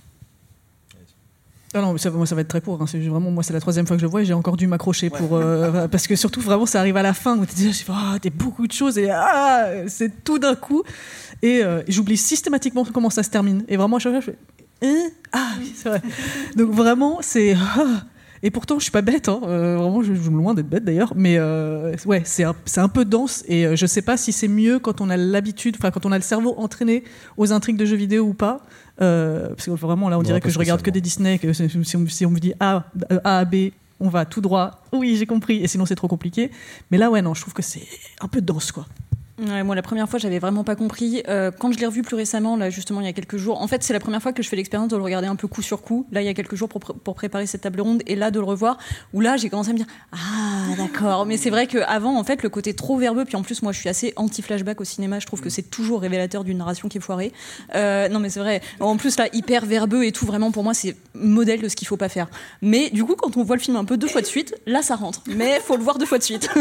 Ah non, ça, moi ça va être très court. Hein. C'est vraiment, moi c'est la troisième fois que je le vois et j'ai encore dû m'accrocher ouais. pour euh, parce que surtout vraiment ça arrive à la fin où tu dis oh, t'es beaucoup de choses et ah, c'est tout d'un coup et euh, j'oublie systématiquement comment ça se termine et vraiment à chaque fois je fais hein ah oui c'est vrai. Donc vraiment c'est ah. Et pourtant je suis pas bête hein. euh, vraiment je suis loin d'être bête d'ailleurs mais euh, ouais c'est un, c'est un peu dense et euh, je sais pas si c'est mieux quand on a l'habitude enfin quand on a le cerveau entraîné aux intrigues de jeux vidéo ou pas. Euh, parce que vraiment là on dirait non, que je regarde que des Disney que si on, si on me dit A, A à B on va tout droit oui j'ai compris et sinon c'est trop compliqué mais là ouais non je trouve que c'est un peu dense quoi.
Ouais, moi la première fois j'avais vraiment pas compris euh, quand je l'ai revu plus récemment là justement il y a quelques jours en fait c'est la première fois que je fais l'expérience de le regarder un peu coup sur coup là il y a quelques jours pour, pr- pour préparer cette table ronde et là de le revoir où là j'ai commencé à me dire ah d'accord mais c'est vrai qu'avant en fait le côté trop verbeux puis en plus moi je suis assez anti flashback au cinéma je trouve que c'est toujours révélateur d'une narration qui est foirée euh, non mais c'est vrai en plus là hyper verbeux et tout vraiment pour moi c'est modèle de ce qu'il faut pas faire mais du coup quand on voit le film un peu deux fois de suite là ça rentre mais faut le voir deux fois de suite.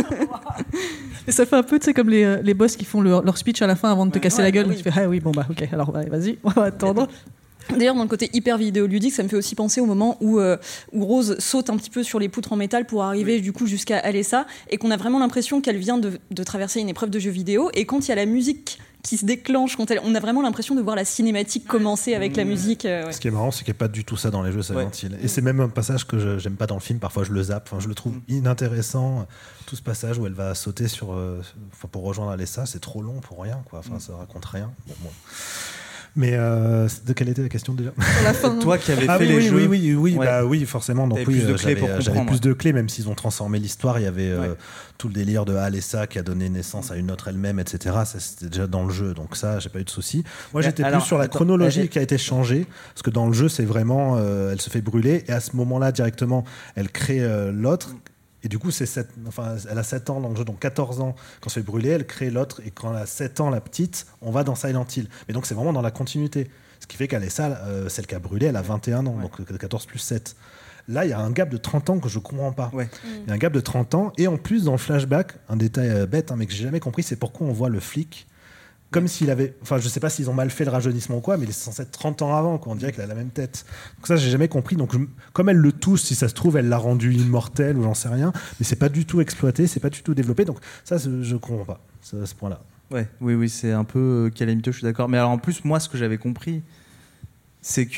Et ça fait un peu tu sais comme les, les boss qui font leur, leur speech à la fin avant de te ouais, casser ouais, la gueule oui. Tu fais ah oui bon bah ok alors ouais, vas-y on va attendre.
D'ailleurs, dans le côté hyper vidéoludique, ça me fait aussi penser au moment où, euh, où Rose saute un petit peu sur les poutres en métal pour arriver oui. du coup jusqu'à Alessa et qu'on a vraiment l'impression qu'elle vient de, de traverser une épreuve de jeu vidéo et quand il y a la musique qui se déclenche, quand elle, on a vraiment l'impression de voir la cinématique commencer avec mmh. la musique. Euh, ouais.
Ce qui est marrant, c'est qu'il n'y a pas du tout ça dans les jeux Silent ouais. Hill. Et c'est même un passage que je, j'aime pas dans le film, parfois je le zappe, enfin, je le trouve mmh. inintéressant, tout ce passage où elle va sauter sur, euh, pour rejoindre Alessa, c'est trop long pour rien, quoi. Enfin, mmh. ça raconte rien. Bon, bon. Mais euh, de quelle était la question déjà?
La fin, toi qui avais
ah,
fait
oui,
les
oui,
jeux.
Oui, oui, oui, ouais. bah, oui forcément. Donc, oui,
plus de
j'avais,
clés pour
j'avais plus de clés, même s'ils ont transformé l'histoire. Il y avait ouais. euh, tout le délire de Alessa qui a donné naissance à une autre elle-même, et cetera. Ça, c'était déjà dans le jeu, donc ça, j'ai pas eu de soucis. Moi, j'étais alors, plus sur la attends, chronologie elle... qui a été changée, parce que dans le jeu, c'est vraiment, euh, elle se fait brûler, et à ce moment-là, directement, elle crée euh, l'autre. Et du coup, c'est sept, enfin, elle a sept ans dans le jeu, donc quatorze ans quand elle se fait brûler, elle crée l'autre, et quand elle a sept ans, la petite, on va dans Silent Hill. Mais donc, c'est vraiment dans la continuité. Ce qui fait qu'Alessa, euh, celle qui a brûlé, elle a vingt et un ans, ouais. donc quatorze plus sept. Là, il y a un gap de trente ans que je ne comprends pas.
Ouais.
Mm. Il y a un gap de trente ans, et en plus, dans le flashback, un détail euh, bête, hein, mais que j'ai jamais compris, c'est pourquoi on voit le flic comme ouais. s'il avait... Enfin, je ne sais pas s'ils ont mal fait le rajeunissement ou quoi, mais il est censé être trente ans avant, quoi. On dirait qu'il a la même tête. Donc ça, j'ai jamais compris. Donc, je... comme elle le touche, si ça se trouve, elle l'a rendu immortel ou j'en sais rien, mais c'est pas du tout exploité, c'est pas du tout développé. Donc ça, je ne comprends pas, à ce point-là.
Ouais, oui, oui, c'est un peu calamiteux, je suis d'accord. Mais alors en plus, moi, ce que j'avais compris, c'est que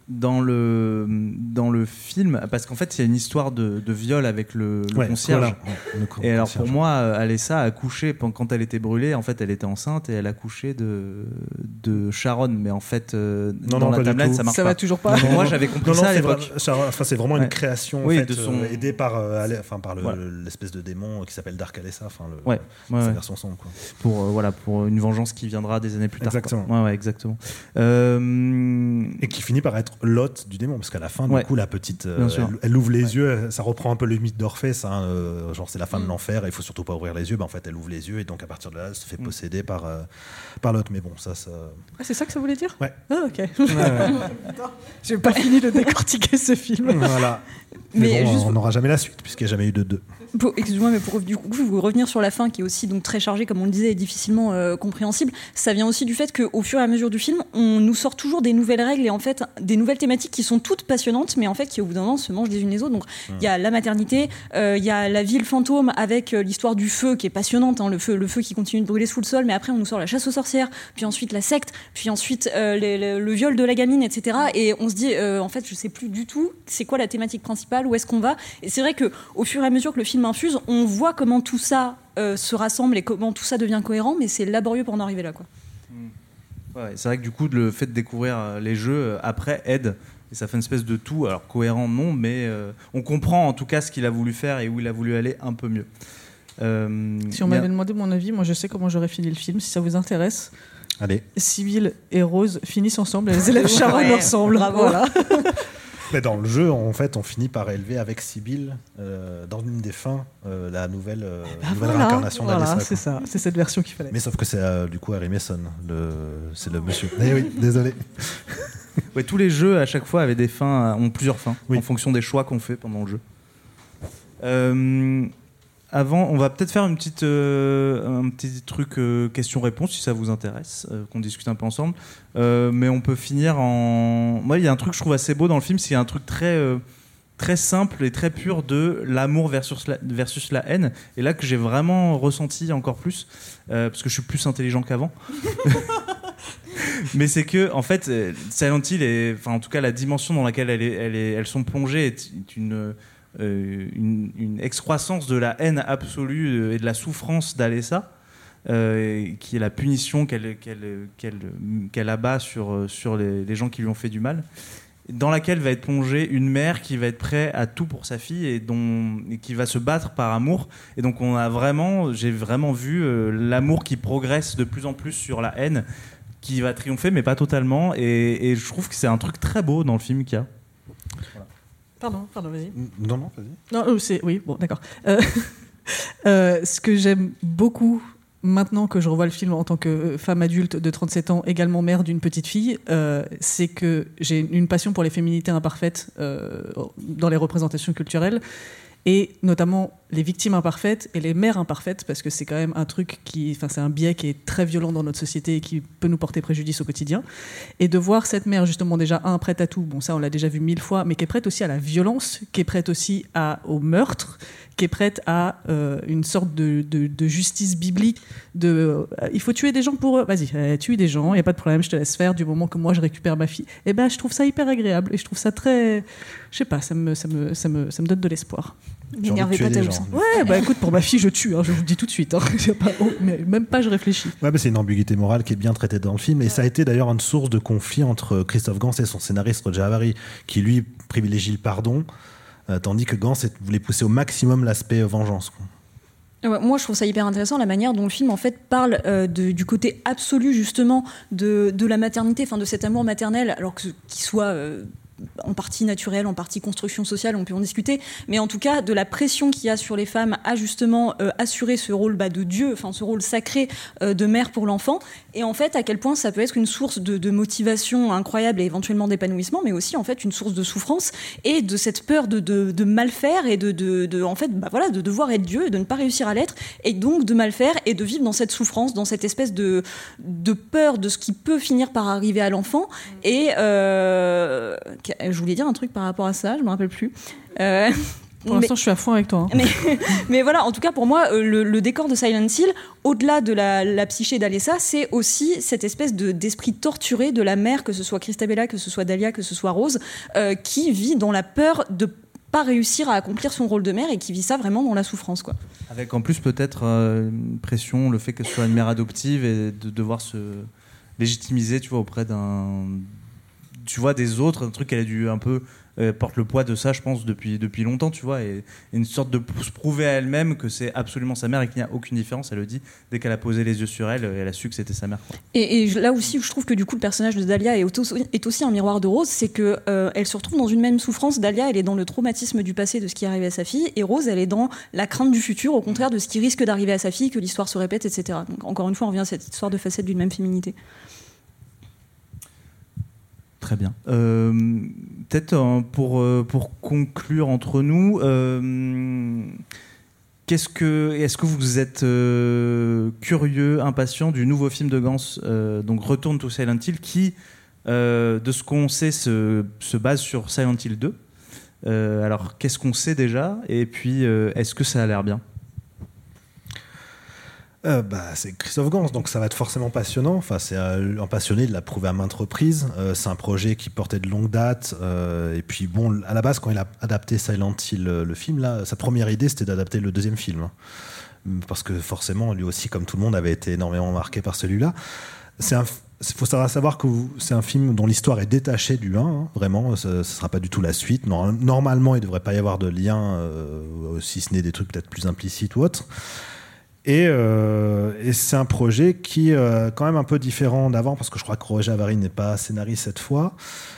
dans le dans le film, parce qu'en fait il y a une histoire de, de viol avec le, le
Ouais,
concierge.
voilà. Le con-
Et alors
concierge.
pour moi, Alessa a accouché pen- quand elle était brûlée. En fait, elle était enceinte et elle a accouché de de Sharon. Mais en fait, euh,
Non,
dans
non,
la
pas du
timeline,
tout.
ça marche
Ça
pas.
va toujours pas.
Non, moi, j'avais compris
Non, non,
ça à
c'est
l'époque.
vra- ça- enfin, c'est vraiment
Ouais.
une création en
Oui,
fait,
de son-
euh, aidée par, euh, Ale- enfin, par le-
Voilà.
l'espèce de démon qui s'appelle Dark Alessa, enfin, le,
Ouais, ouais,
sa
ouais.
version sombre. Quoi.
Pour euh, voilà, pour une vengeance qui viendra des années plus tard.
Exactement.
Quoi. Ouais, ouais, exactement. Euh,
Et qui finit par être l'hôte du démon, parce qu'à la fin,
Ouais.
du coup, la petite, euh,
Bien sûr.
elle, elle ouvre les
Ouais.
yeux, ça reprend un peu le mythe d'Orphée, hein, euh, genre c'est la fin de
Mm.
l'enfer, et il faut surtout pas ouvrir les yeux. Ben, en fait, elle ouvre les yeux, et donc à partir de là, elle se fait
Mm.
posséder par, euh, par l'hôte. Mais bon, ça, ça.
Ah, c'est ça que ça voulait dire?
Ouais.
Ah, ok.
ouais, ouais.
J'ai pas fini de décortiquer ce film.
Voilà. Mais,
Mais
bon,
juste-
on n'aura jamais la suite, puisqu'il n'y a jamais eu de deux.
Pour- Excuse-moi, mais pour du coup, vous revenir sur la fin, qui est aussi donc très chargée, comme on le disait, et difficilement euh, compréhensible, ça vient aussi du fait qu'au fur et à mesure du film, on nous sort toujours des nouvelles règles et en fait des nouvelles thématiques qui sont toutes passionnantes, mais en fait qui au bout d'un moment se mangent les unes les autres. Donc il y a la maternité, euh, il y a la ville fantôme avec euh, l'histoire du feu qui est passionnante, hein, le feu, le feu qui continue de brûler sous le sol, mais après on nous sort la chasse aux sorcières, puis ensuite la secte, puis ensuite euh, les- les- le viol de la gamine, et cetera. Et on se dit, euh, en fait, je sais plus du tout c'est quoi la thématique principale, où est-ce qu'on va. Et c'est vrai que au fur et à mesure que le film infuse, on voit comment tout ça euh, se rassemble et comment tout ça devient cohérent, mais c'est laborieux pour en arriver là, quoi.
Ouais, c'est vrai que du coup, le fait de découvrir euh, les jeux euh, après aide. Et ça fait une espèce de tout. Alors cohérent, non, mais euh, on comprend en tout cas ce qu'il a voulu faire et où il a voulu aller un peu mieux. Euh,
Si on
mais-
m'avait demandé mon avis, moi je sais comment j'aurais fini le film, si ça vous intéresse.
Allez.
Sibyl et Rose finissent ensemble, les élèves Sharon
Ouais,
ensemble.
bravo.
Voilà.
Mais dans le jeu, en fait, on finit par élever avec Sibyl, euh, dans une des fins, euh, la nouvelle, euh,
Ah,
nouvelle
voilà,
réincarnation
voilà,
d'Alessa.
c'est
quoi.
ça, c'est cette version qu'il fallait.
Mais sauf que c'est euh, du coup Harry Mason, le... c'est le monsieur. Eh oui, désolé.
Ouais, tous les jeux à chaque fois avaient des fins, ont plusieurs fins
Oui.
en fonction des choix qu'on fait pendant le jeu. Euh, avant, on va peut-être faire une petite, euh, un petit truc euh, question-réponse si ça vous intéresse, euh, qu'on discute un peu ensemble. Euh, mais on peut finir en. Moi, il y a un truc que je trouve assez beau dans le film, c'est qu'il y a un truc très euh, très simple et très pur de l'amour versus la, versus la haine. Et là que j'ai vraiment ressenti encore plus, euh, parce que je suis plus intelligent qu'avant. Mais c'est que, en fait, euh, Silent Hill, est, enfin, en tout cas, la dimension dans laquelle elle est, elle est, elles sont plongées est est une, euh, une, une excroissance de la haine absolue et de la souffrance d'Alessa, euh, qui est la punition qu'elle, qu'elle, qu'elle, qu'elle abat sur, sur les, les gens qui lui ont fait du mal, dans laquelle va être plongée une mère qui va être prête à tout pour sa fille et, dont, et qui va se battre par amour. Et donc, on a vraiment, j'ai vraiment vu euh, l'amour qui progresse de plus en plus sur la haine, qui va triompher, mais pas totalement. Et, et je trouve que c'est un truc très beau dans le film qu'il y a.
Pardon, pardon, vas-y.
Non, non, vas-y.
Non, euh, c'est oui, bon, d'accord. Euh, euh, ce que j'aime beaucoup maintenant que je revois le film en tant que femme adulte de trente-sept ans, également mère d'une petite fille, euh, c'est que j'ai une passion pour les féminités imparfaites euh, dans les représentations culturelles, et notamment les victimes imparfaites et les mères imparfaites, parce que c'est quand même un truc qui, enfin c'est un biais qui est très violent dans notre société et qui peut nous porter préjudice au quotidien. Et de voir cette mère justement déjà un prête à tout, bon ça on l'a déjà vu mille fois, mais qui est prête aussi à la violence, qui est prête aussi à, au meurtre, qui est prête à euh, une sorte de, de, de justice biblique, de euh, il faut tuer des gens pour eux, vas-y, euh, tue des gens, il n'y a pas de problème, je te laisse faire du moment que moi je récupère ma fille. Et ben je trouve ça hyper agréable et je trouve ça très, je sais pas, ça me, ça me, ça me, ça me donne de l'espoir.
J'ai envie de
N'énervez
tuer
pas
des
ta
gens.
leçon.
Ouais, bah écoute, pour ma fille je tue, hein, je vous le dis tout de suite, hein. Y a pas, oh, mais même pas je réfléchis.
Ouais, bah, c'est une ambiguïté morale qui est bien traitée dans le film, et ça a été d'ailleurs une source de conflit entre Christophe Gans et son scénariste Roger Avary, qui lui privilégie le pardon, euh, tandis que Gans est- voulait pousser au maximum l'aspect euh, vengeance. Quoi.
Ouais, moi, je trouve ça hyper intéressant la manière dont le film en fait parle euh, de, du côté absolu justement de, de la maternité, enfin de cet amour maternel, alors que qu'il soit euh, en partie naturel, en partie construction sociale, on peut en discuter, mais en tout cas de la pression qu'il y a sur les femmes à justement euh, assurer ce rôle bah, de Dieu, enfin ce rôle sacré euh, de mère pour l'enfant, et en fait à quel point ça peut être une source de, de motivation incroyable et éventuellement d'épanouissement, mais aussi en fait une source de souffrance et de cette peur de, de, de mal faire et de, de, de en fait bah, voilà de devoir être Dieu et de ne pas réussir à l'être, et donc de mal faire et de vivre dans cette souffrance, dans cette espèce de, de peur de ce qui peut finir par arriver à l'enfant. Et euh, je voulais dire un truc par rapport à ça, je me rappelle plus. Euh,
Pour l'instant, je suis à fond avec toi. Hein.
Mais, mais voilà, en tout cas, pour moi, le, le décor de Silent Hill, au-delà de la, la psyché d'Alessa, c'est aussi cette espèce de, d'esprit torturé de la mère, que ce soit Christabella, que ce soit Dahlia, que ce soit Rose, euh, qui vit dans la peur de pas réussir à accomplir son rôle de mère et qui vit ça vraiment dans la souffrance, quoi.
Avec en plus peut-être euh, une pression, le fait qu'elle soit une mère adoptive et de devoir se légitimiser, tu vois, auprès d'un, tu vois, des autres, un truc qu'elle a dû un peu Euh, porte le poids de ça, je pense, depuis, depuis longtemps, tu vois, et, et une sorte de se prouver à elle-même que c'est absolument sa mère et qu'il n'y a aucune différence. Elle le dit dès qu'elle a posé les yeux sur elle, elle a su que c'était sa mère, quoi.
Et, et là aussi, je trouve que du coup, le personnage de Dahlia est aussi, est aussi un miroir de Rose, c'est que euh, elle se retrouve dans une même souffrance. Dahlia, elle est dans le traumatisme du passé, de ce qui est arrivé à sa fille, et Rose, elle est dans la crainte du futur, au contraire de ce qui risque d'arriver à sa fille, que l'histoire se répète, et cetera. Donc encore une fois, on revient à cette histoire de facette d'une même féminité.
Très bien. Euh, peut-être euh, pour, euh, pour conclure entre nous, euh, qu'est-ce que, est-ce que vous êtes euh, curieux, impatient du nouveau film de Gans, euh, donc Return to Silent Hill, qui, euh, de ce qu'on sait, se, se base sur Silent Hill deux. Euh, alors, qu'est-ce qu'on sait déjà ? Et puis, euh, est-ce que ça a l'air bien ?
Euh, bah, c'est Christophe Gans, donc ça va être forcément passionnant. Enfin, c'est un, un passionné, il l'a prouvé à maintes reprises. Euh, c'est un projet qui portait de longue date. Euh, et puis, bon, à la base, quand il a adapté Silent Hill, le film, là, sa première idée, c'était d'adapter le deuxième film. Hein. Parce que forcément, lui aussi, comme tout le monde, avait été énormément marqué par celui-là. C'est un. Il faut savoir que c'est un film dont l'histoire est détachée du un, hein, vraiment, ce ne sera pas du tout la suite. Normalement, il ne devrait pas y avoir de lien, euh, si ce n'est des trucs peut-être plus implicites ou autres. Et, euh, et c'est un projet qui est euh, quand même un peu différent d'avant, parce que je crois que Roger Avary n'est pas scénariste cette fois.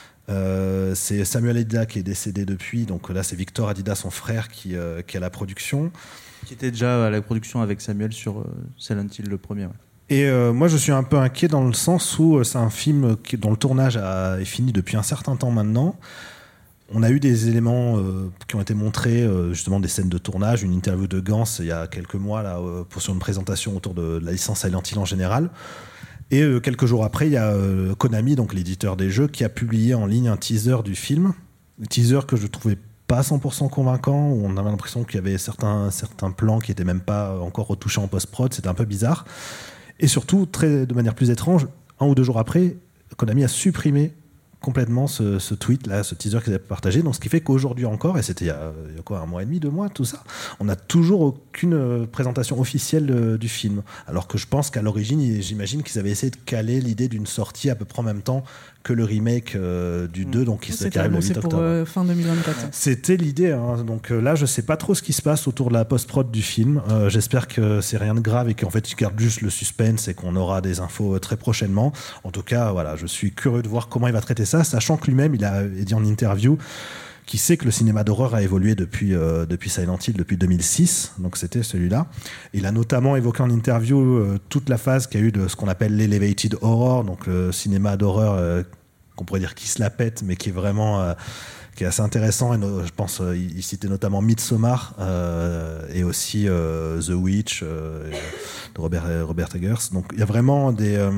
Euh, c'est Samuel Adida qui est décédé depuis, donc là c'est Victor Adida, son frère, qui, euh, qui est à la production.
Qui était déjà à la production avec Samuel sur euh, Silent Hill le premier, ouais.
Et euh, moi je suis un peu inquiet dans le sens où euh, c'est un film qui, dont le tournage a, est fini depuis un certain temps maintenant. On a eu des éléments euh, qui ont été montrés, euh, justement des scènes de tournage, une interview de Gans il y a quelques mois là, euh, pour sur une présentation autour de, de la licence Silent Hill en général. Et euh, quelques jours après, il y a euh, Konami, donc l'éditeur des jeux, qui a publié en ligne un teaser du film. Un teaser que je trouvais pas cent pour cent convaincant, où on avait l'impression qu'il y avait certains, certains plans qui n'étaient même pas encore retouchés en post-prod, c'était un peu bizarre. Et surtout, très, de manière plus étrange, un ou deux jours après, Konami a supprimé complètement ce, ce tweet là, ce teaser qu'ils avaient partagé, donc ce qui fait qu'aujourd'hui encore, et c'était il y a, il y a quoi, un mois et demi, deux mois, tout ça, on n'a toujours aucune présentation officielle de, du film, alors que je pense qu'à l'origine, j'imagine qu'ils avaient essayé de caler l'idée d'une sortie à peu près en même temps que le remake euh, du deux, donc qui
c'était
arrive le huit
pour
octobre.
Euh, fin deux mille vingt-quatre.
C'était l'idée, hein. Donc euh, là je sais pas trop ce qui se passe autour de la post-prod du film. Euh, j'espère que c'est rien de grave et qu'en fait ils gardent juste le suspense et qu'on aura des infos très prochainement. En tout cas, voilà, je suis curieux de voir comment il va traiter ça, sachant que lui-même il a dit en interview qu'il sait que le cinéma d'horreur a évolué depuis, euh, depuis Silent Hill, depuis deux mille six, donc c'était celui-là. Il a notamment évoqué en interview euh, toute la phase qu'il y a eu de ce qu'on appelle l'elevated horror, donc le cinéma d'horreur euh, qu'on pourrait dire qui se la pète, mais qui est vraiment euh, qui est assez intéressant. Et no, je pense euh, il citait notamment Midsommar euh, et aussi euh, The Witch euh, de Robert, Robert Eggers. Donc il y a vraiment des euh,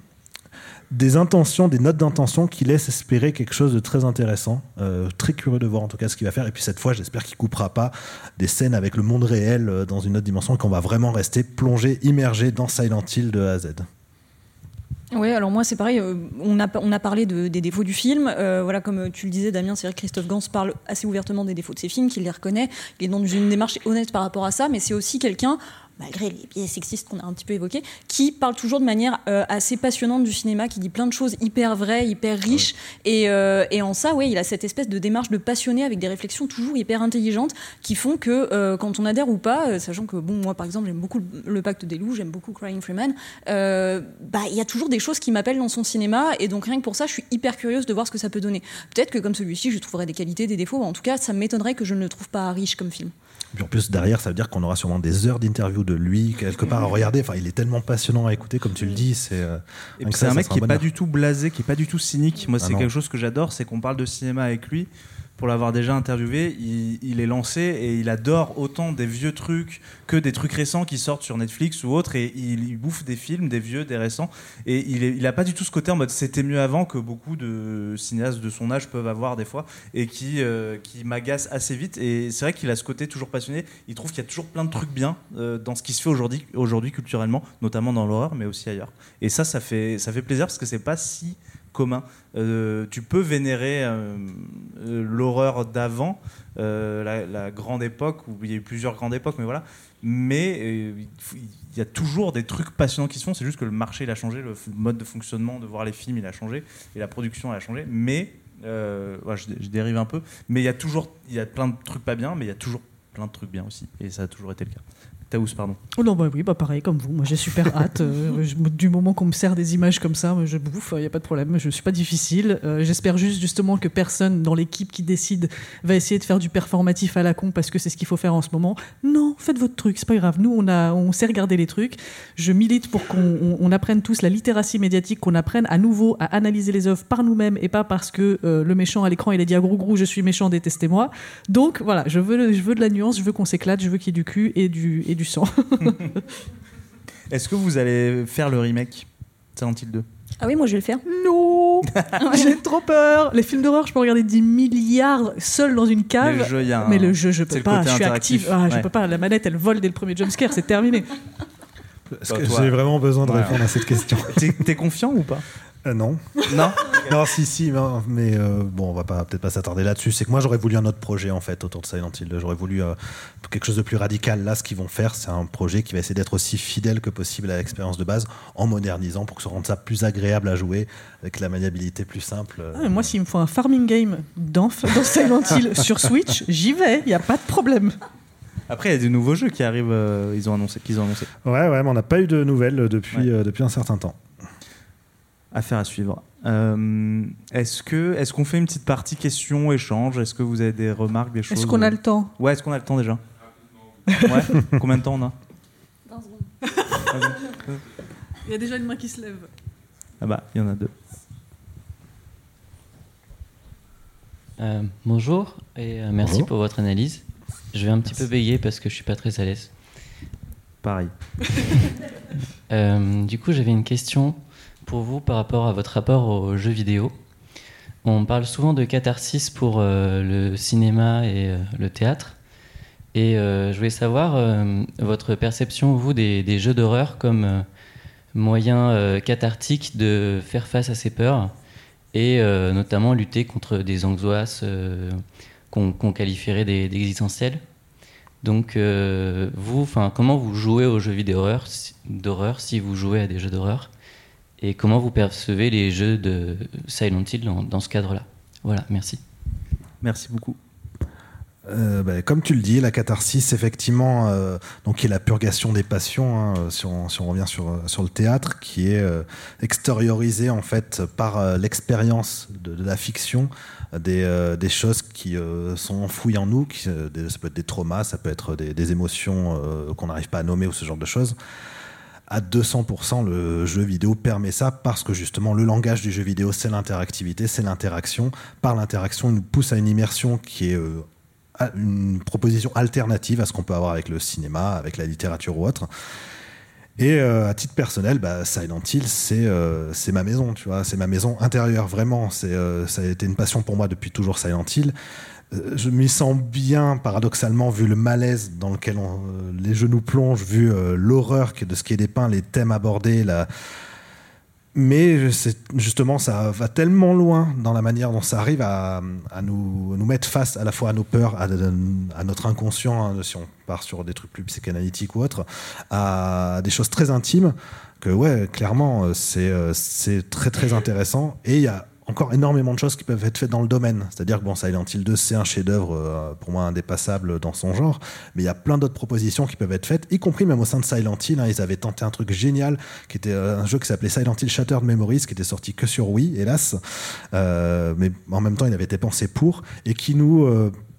des intentions, des notes d'intention qui laissent espérer quelque chose de très intéressant. Euh, très curieux de voir en tout cas ce qu'il va faire. Et puis cette fois, j'espère qu'il coupera pas des scènes avec le monde réel euh, dans une autre dimension et qu'on va vraiment rester plongé, immergé dans Silent Hill de A à Z.
Oui, alors moi c'est pareil, euh, on, a, on a parlé de, des défauts du film, euh, voilà, comme tu le disais Damien, c'est vrai que Christophe Gans parle assez ouvertement des défauts de ses films, qu'il les reconnaît, il est dans une démarche honnête par rapport à ça, mais c'est aussi quelqu'un, malgré les biais sexistes qu'on a un petit peu évoqués, qui parle toujours de manière euh, assez passionnante du cinéma, qui dit plein de choses hyper vraies, hyper riches, ouais. et, euh, et en ça, ouais, il a cette espèce de démarche de passionné avec des réflexions toujours hyper intelligentes qui font que euh, quand on adhère ou pas, euh, sachant que bon, moi par exemple j'aime beaucoup le, le Pacte des loups, j'aime beaucoup Crying Freeman, euh, bah il y a toujours des choses qui m'appellent dans son cinéma, et donc rien que pour ça, je suis hyper curieuse de voir ce que ça peut donner. Peut-être que comme celui-ci, je trouverai des qualités, des défauts, en tout cas, ça m'étonnerait que je ne le trouve pas riche comme film.
Puis en plus, derrière, ça veut dire qu'on aura sûrement des heures d'interview de lui, quelque part à regarder. Enfin, il est tellement passionnant à écouter, comme tu le dis. C'est, euh,
et c'est un mec qui n'est pas du tout blasé, qui n'est pas du tout cynique. Moi, c'est ah quelque chose que j'adore, c'est qu'on parle de cinéma avec lui pour l'avoir déjà interviewé, il, il est lancé et il adore autant des vieux trucs que des trucs récents qui sortent sur Netflix ou autre, et il, il bouffe des films, des vieux, des récents, et il, est, il a pas du tout ce côté en mode c'était mieux avant que beaucoup de cinéastes de son âge peuvent avoir des fois, et qui, euh, qui m'agace assez vite. Et c'est vrai qu'il a ce côté toujours passionné, il trouve qu'il y a toujours plein de trucs bien euh, dans ce qui se fait aujourd'hui, aujourd'hui culturellement, notamment dans l'horreur mais aussi ailleurs, et ça ça fait, ça fait plaisir parce que c'est pas si commun. Euh, tu peux vénérer euh, euh, l'horreur d'avant, euh, la, la grande époque, où il y a eu plusieurs grandes époques, mais voilà. Mais euh, il y a toujours des trucs passionnants qui se font, c'est juste que le marché il a changé, le mode de fonctionnement de voir les films il a changé, et la production elle a changé, mais, euh, ouais, je, je dérive un peu, mais il y a toujours, il y a plein de trucs pas bien, mais il y a toujours plein de trucs bien aussi, et ça a toujours été le cas. Taous, pardon.
Oh non, bah oui, bah pareil comme vous. Moi, j'ai super hâte. Euh, je, du moment qu'on me sert des images comme ça, je bouffe. Il y a pas de problème. Je suis pas difficile. Euh, j'espère juste justement que personne dans l'équipe qui décide va essayer de faire du performatif à la con parce que c'est ce qu'il faut faire en ce moment. Non, faites votre truc. C'est pas grave. Nous, on a, on sait regarder les trucs. Je milite pour qu'on on, on apprenne tous la littératie médiatique, qu'on apprenne à nouveau à analyser les œuvres par nous-mêmes et pas parce que euh, le méchant à l'écran il a dit à grou grou je suis méchant, détestez-moi. Donc voilà, je veux, je veux de la nuance. Je veux qu'on s'éclate. Je veux qu'il y ait du cul et du et du sang.
Est-ce que vous allez faire le remake Silent Hill deux?
Ah oui, moi je vais le faire.
Non. J'ai trop peur. Les films d'horreur, je peux regarder dix milliards seul dans une cave.
Mais le jeu, y a un...
Mais le jeu, je peux
c'est
pas.
le côté
Je suis
interactif.
active. Ah, je
Ouais.
peux pas. La manette, elle vole dès le premier jumpscare. C'est terminé.
Est-ce que
Bah, toi-
j'ai vraiment besoin de
Ouais.
répondre à cette question?
T'es, t'es confiant ou pas?
Euh, non.
Non.
Non, si, si, non, mais euh, bon, on va pas, peut-être pas s'attarder là-dessus. C'est que moi, j'aurais voulu un autre projet, en fait, autour de Silent Hill deux. J'aurais voulu euh, quelque chose de plus radical. Là, ce qu'ils vont faire, c'est un projet qui va essayer d'être aussi fidèle que possible à l'expérience de base, en modernisant, pour que ça rende ça plus agréable à jouer, avec la maniabilité plus simple.
Ah, mais moi, s'il me faut un farming game dans, dans Silent Hill sur Switch, j'y vais. Il y a pas de problème.
Après, il y a des nouveaux jeux qui arrivent, euh, ils ont annoncé, qu'ils ont annoncé.
Ouais, ouais, mais on n'a pas eu de nouvelles depuis,
Ouais.
euh, depuis un certain temps.
Affaire à suivre. Euh, est-ce que, est-ce qu'on fait une petite partie questions-échanges? Est-ce que vous avez des remarques, des choses?
Est-ce qu'on a le temps?
Ouais, est-ce qu'on a le temps déjà? Ouais. Combien de temps on a?
vingt secondes.
Il y a déjà une main qui se lève.
Ah bah, il y en a deux.
Euh, bonjour et euh, merci
Bonjour.
pour votre analyse. Je vais un petit peu bégayer parce que je suis pas très à l'aise.
Pareil.
Euh, du coup, j'avais une question pour vous par rapport à votre rapport aux jeux vidéo. On parle souvent de catharsis pour euh, le cinéma et euh, le théâtre. Et euh, je voulais savoir euh, votre perception, vous, des, des jeux d'horreur comme euh, moyen euh, cathartique de faire face à ses peurs et euh, notamment lutter contre des angoisses euh, qu'on qu'on qualifierait des- d'existentielles. Donc, euh, vous, enfin, comment vous jouez aux jeux vidéo d'horreur, si- d'horreur si vous jouez à des jeux d'horreur, et comment vous percevez les jeux de Silent Hill dans, dans ce cadre-là? Voilà, merci.
Merci beaucoup.
Euh, bah, comme tu le dis, la catharsis, effectivement, euh, donc qui est la purgation des passions, hein, si, on, si on revient sur, sur le théâtre, qui est euh, extériorisée en fait par euh, l'expérience de, de la fiction, des, euh, des choses qui euh, sont enfouies en nous, qui, euh, des- ça peut être des traumas, ça peut être des, des émotions euh, qu'on n'arrive pas à nommer ou ce genre de choses. À deux cents pour cent, le jeu vidéo permet ça parce que justement le langage du jeu vidéo, c'est l'interactivité, c'est l'interaction. Par l'interaction, il nous pousse à une immersion qui est euh, à- une proposition alternative à ce qu'on peut avoir avec le cinéma, avec la littérature ou autre. Et euh, à titre personnel, bah, Silent Hill, c'est euh, c'est ma maison, tu vois, c'est ma maison intérieure, vraiment. C'est, euh, ça a été une passion pour moi depuis toujours, Silent Hill. Euh, je m'y sens bien, paradoxalement, vu le malaise dans lequel on- euh, les jeux nous plongent, vu euh, l'horreur que- de ce qui est dépeint, les thèmes abordés, la... mais je sais- justement, ça va tellement loin dans la manière dont ça arrive à, à nous, à nous mettre face à la fois à nos peurs, à, à notre inconscient, hein, si on part sur des trucs plus psychanalytiques ou autres, à des choses très intimes, que ouais, clairement, c'est, euh, c'est très très intéressant. Et il y a encore énormément de choses qui peuvent être faites dans le domaine. C'est-à-dire que bon, Silent Hill deux, c'est un chef-d'œuvre euh, pour moi indépassable dans son genre, mais il y a plein d'autres propositions qui peuvent être faites, y compris même au sein de Silent Hill. Hein, ils avaient tenté un truc génial, qui était euh, un jeu qui s'appelait Silent Hill Shattered Memories, qui était sorti que sur Wii, hélas, euh, mais en même temps, il avait été pensé pour, et qui nous euh,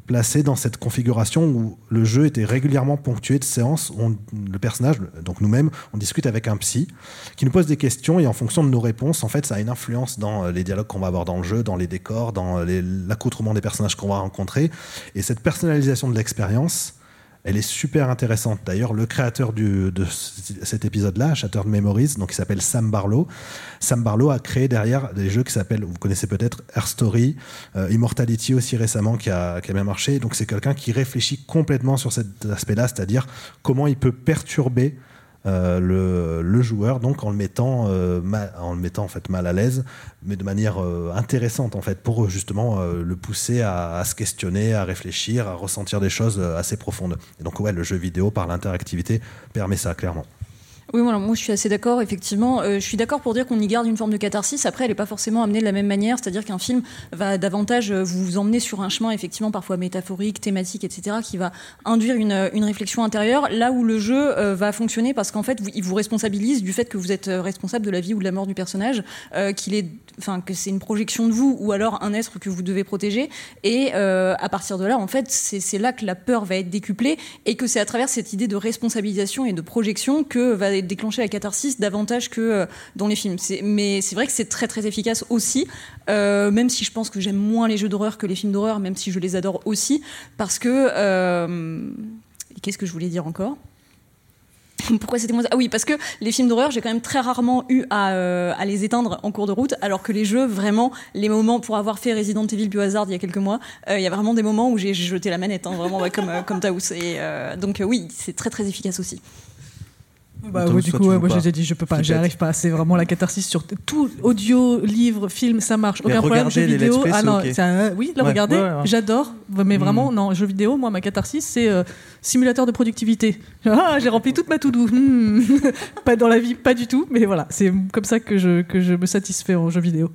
placé dans cette configuration où le jeu était régulièrement ponctué de séances où on, le personnage, donc nous-mêmes, on discute avec un psy qui nous pose des questions et en fonction de nos réponses, en fait, ça a une influence dans les dialogues qu'on va avoir dans le jeu, dans les décors, dans les, l'accoutrement des personnages qu'on va rencontrer. Et cette personnalisation de l'expérience, elle est super intéressante. D'ailleurs, le créateur du, de cet épisode-là, Shattered Memories, donc il s'appelle Sam Barlow. Sam Barlow a créé derrière des jeux qui s'appellent, vous connaissez peut-être, Her Story, euh, Immortality aussi récemment, qui a, qui a bien marché. Donc c'est quelqu'un qui réfléchit complètement sur cet aspect-là, c'est-à-dire comment il peut perturber Euh, le, le joueur, donc en le mettant, euh, mal, en le mettant en fait mal à l'aise, mais de manière euh, intéressante en fait, pour justement euh, le pousser à, à se questionner, à réfléchir, à ressentir des choses euh, assez profondes. Et donc ouais, le jeu vidéo par l'interactivité permet ça clairement.
Oui, voilà, moi je suis assez d'accord, effectivement. Euh, je suis d'accord pour dire qu'on y garde une forme de catharsis. Après, elle n'est pas forcément amenée de la même manière. C'est-à-dire qu'un film va davantage vous emmener sur un chemin, effectivement, parfois métaphorique, thématique, et cetera, qui va induire une, une réflexion intérieure. Là où le jeu euh, va fonctionner parce qu'en fait, vous, il vous responsabilise du fait que vous êtes responsable de la vie ou de la mort du personnage, euh, qu'il est, enfin, que c'est une projection de vous ou alors un être que vous devez protéger. Et euh, à partir de là, en fait, c'est, c'est là que la peur va être décuplée et que c'est à travers cette idée de responsabilisation et de projection que va déclencher la catharsis davantage que euh, dans les films. C'est, mais c'est vrai que c'est très très efficace aussi, euh, même si je pense que j'aime moins les jeux d'horreur que les films d'horreur, même si je les adore aussi, parce que... Euh, qu'est-ce que je voulais dire encore ? Pourquoi c'était moi ça ? Ah oui, parce que les films d'horreur, j'ai quand même très rarement eu à, euh, à les éteindre en cours de route, alors que les jeux, vraiment, les moments, pour avoir fait Resident Evil Biohazard il y a quelques mois, il euh, y a vraiment des moments où j'ai, j'ai jeté la manette, hein, vraiment ouais, comme, euh, comme Taous. Et, euh, donc euh, oui, c'est très très efficace aussi.
Bah, ouais, du coup, ouais, moi j'ai dit je peux pas, j'y arrive pas. C'est vraiment la catharsis sur tout audio, livre, film, ça marche. Aucun problème. Jeux vidéo, ah non, okay. un, oui, le ouais, regarder, ouais, ouais. J'adore. Mais mmh. vraiment, non, jeux vidéo, moi ma catharsis c'est euh, simulateur de productivité. Ah, j'ai rempli toute ma to-do. Mmh. Pas dans la vie, pas du tout. Mais voilà, c'est comme ça que je que je me satisfais en jeux vidéo.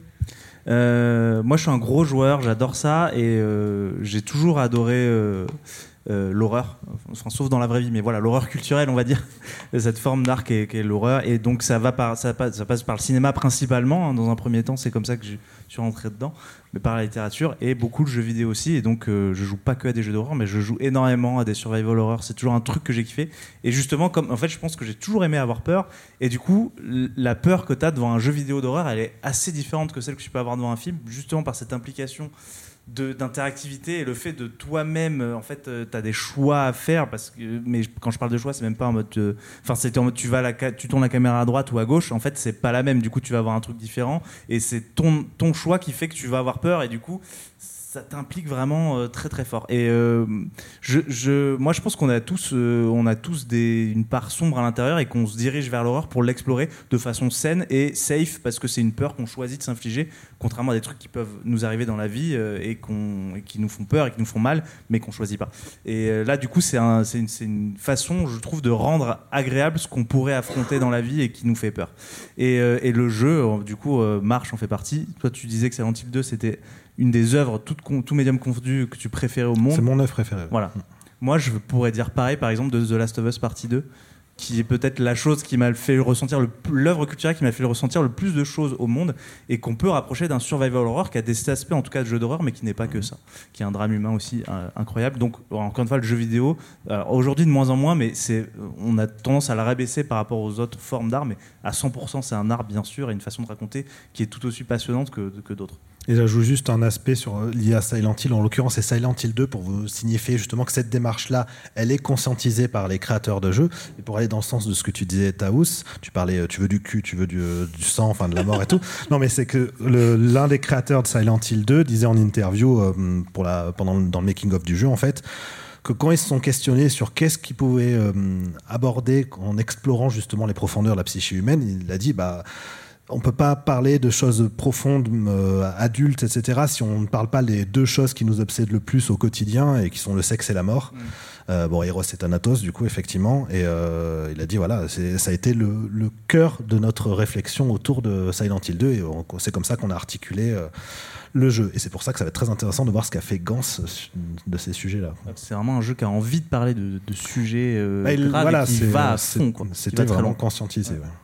Euh, moi, je suis un gros joueur, j'adore ça et euh, j'ai toujours adoré. Euh, Euh, l'horreur, enfin, sauf dans la vraie vie, mais voilà, l'horreur culturelle, on va dire, cette forme d'art qui est, qui est l'horreur, et donc ça va par, ça passe, ça passe par le cinéma principalement, hein, dans un premier temps, c'est comme ça que je suis rentré dedans, mais par la littérature et beaucoup de jeux vidéo aussi, et donc euh, je joue pas que à des jeux d'horreur, mais je joue énormément à des survival horror, c'est toujours un truc que j'ai kiffé, et justement, comme en fait, je pense que j'ai toujours aimé avoir peur, et du coup, la peur que t'as devant un jeu vidéo d'horreur, elle est assez différente que celle que tu peux avoir devant un film, justement par cette implication De, d'interactivité et le fait de toi-même euh, en fait euh, t'as des choix à faire parce que, mais quand je parle de choix c'est même pas en mode enfin euh, c'est en mode tu vas la, tu tournes la caméra à droite ou à gauche, en fait c'est pas la même, du coup tu vas avoir un truc différent et c'est ton, ton choix qui fait que tu vas avoir peur et du coup ça t'implique vraiment euh, très très fort. Et euh, je, je, moi, je pense qu'on a tous, euh, on a tous des, une part sombre à l'intérieur et qu'on se dirige vers l'horreur pour l'explorer de façon saine et safe parce que c'est une peur qu'on choisit de s'infliger, contrairement à des trucs qui peuvent nous arriver dans la vie euh, et, qu'on, et qui nous font peur et qui nous font mal, mais qu'on choisit pas. Et euh, là, du coup, c'est, un, c'est, une, c'est une façon, je trouve, de rendre agréable ce qu'on pourrait affronter dans la vie et qui nous fait peur. Et, euh, et le jeu, du coup, euh, Marche en fait partie. Toi, tu disais que Silent Hill deux, c'était une des œuvres, tout, tout médium confondu, que tu préférais au monde.
C'est mon œuvre préférée.
Voilà. Mmh. Moi, je pourrais dire pareil, par exemple, de The Last of Us Partie deux, qui est peut-être la chose qui m'a fait ressentir, le, l'œuvre culturelle qui m'a fait ressentir le plus de choses au monde, et qu'on peut rapprocher d'un survival horror qui a des aspects, en tout cas, de jeu d'horreur, mais qui n'est pas que ça, qui est un drame humain aussi euh, incroyable. Donc, encore une fois, le jeu vidéo, euh, aujourd'hui de moins en moins, mais c'est, on a tendance à le rabaisser par rapport aux autres formes d'art, mais à cent pour cent, c'est un art, bien sûr, et une façon de raconter qui est tout aussi passionnante que, que d'autres.
Et j'ajoute juste un aspect sur, lié à Silent Hill, en l'occurrence c'est Silent Hill deux, pour vous signifier justement que cette démarche-là, elle est conscientisée par les créateurs de jeux. Et pour aller dans le sens de ce que tu disais, Taous, tu parlais, tu veux du cul, tu veux du, du sang, enfin de la mort et tout. Non, mais c'est que le, l'un des créateurs de Silent Hill deux disait en interview, euh, pour la, pendant, dans le making-of du jeu en fait, que quand ils se sont questionnés sur qu'est-ce qu'ils pouvaient euh, aborder en explorant justement les profondeurs de la psyché humaine, il a dit, bah... on ne peut pas parler de choses profondes, euh, adultes, et cetera, si on ne parle pas des deux choses qui nous obsèdent le plus au quotidien et qui sont le sexe et la mort. Mmh. Euh, bon, Eros et Thanatos, du coup, effectivement. Et euh, il a dit, voilà, c'est, ça a été le, le cœur de notre réflexion autour de Silent Hill deux. Et on, c'est comme ça qu'on a articulé euh, le jeu. Et c'est pour ça que ça va être très intéressant de voir ce qu'a fait Gans de ces sujets-là.
C'est vraiment un jeu qui a envie de parler de, de sujets euh, bah, il,
graves voilà,
et qui
c'est,
va à fond. Quoi,
c'était vraiment conscientisé, ouais. Ouais.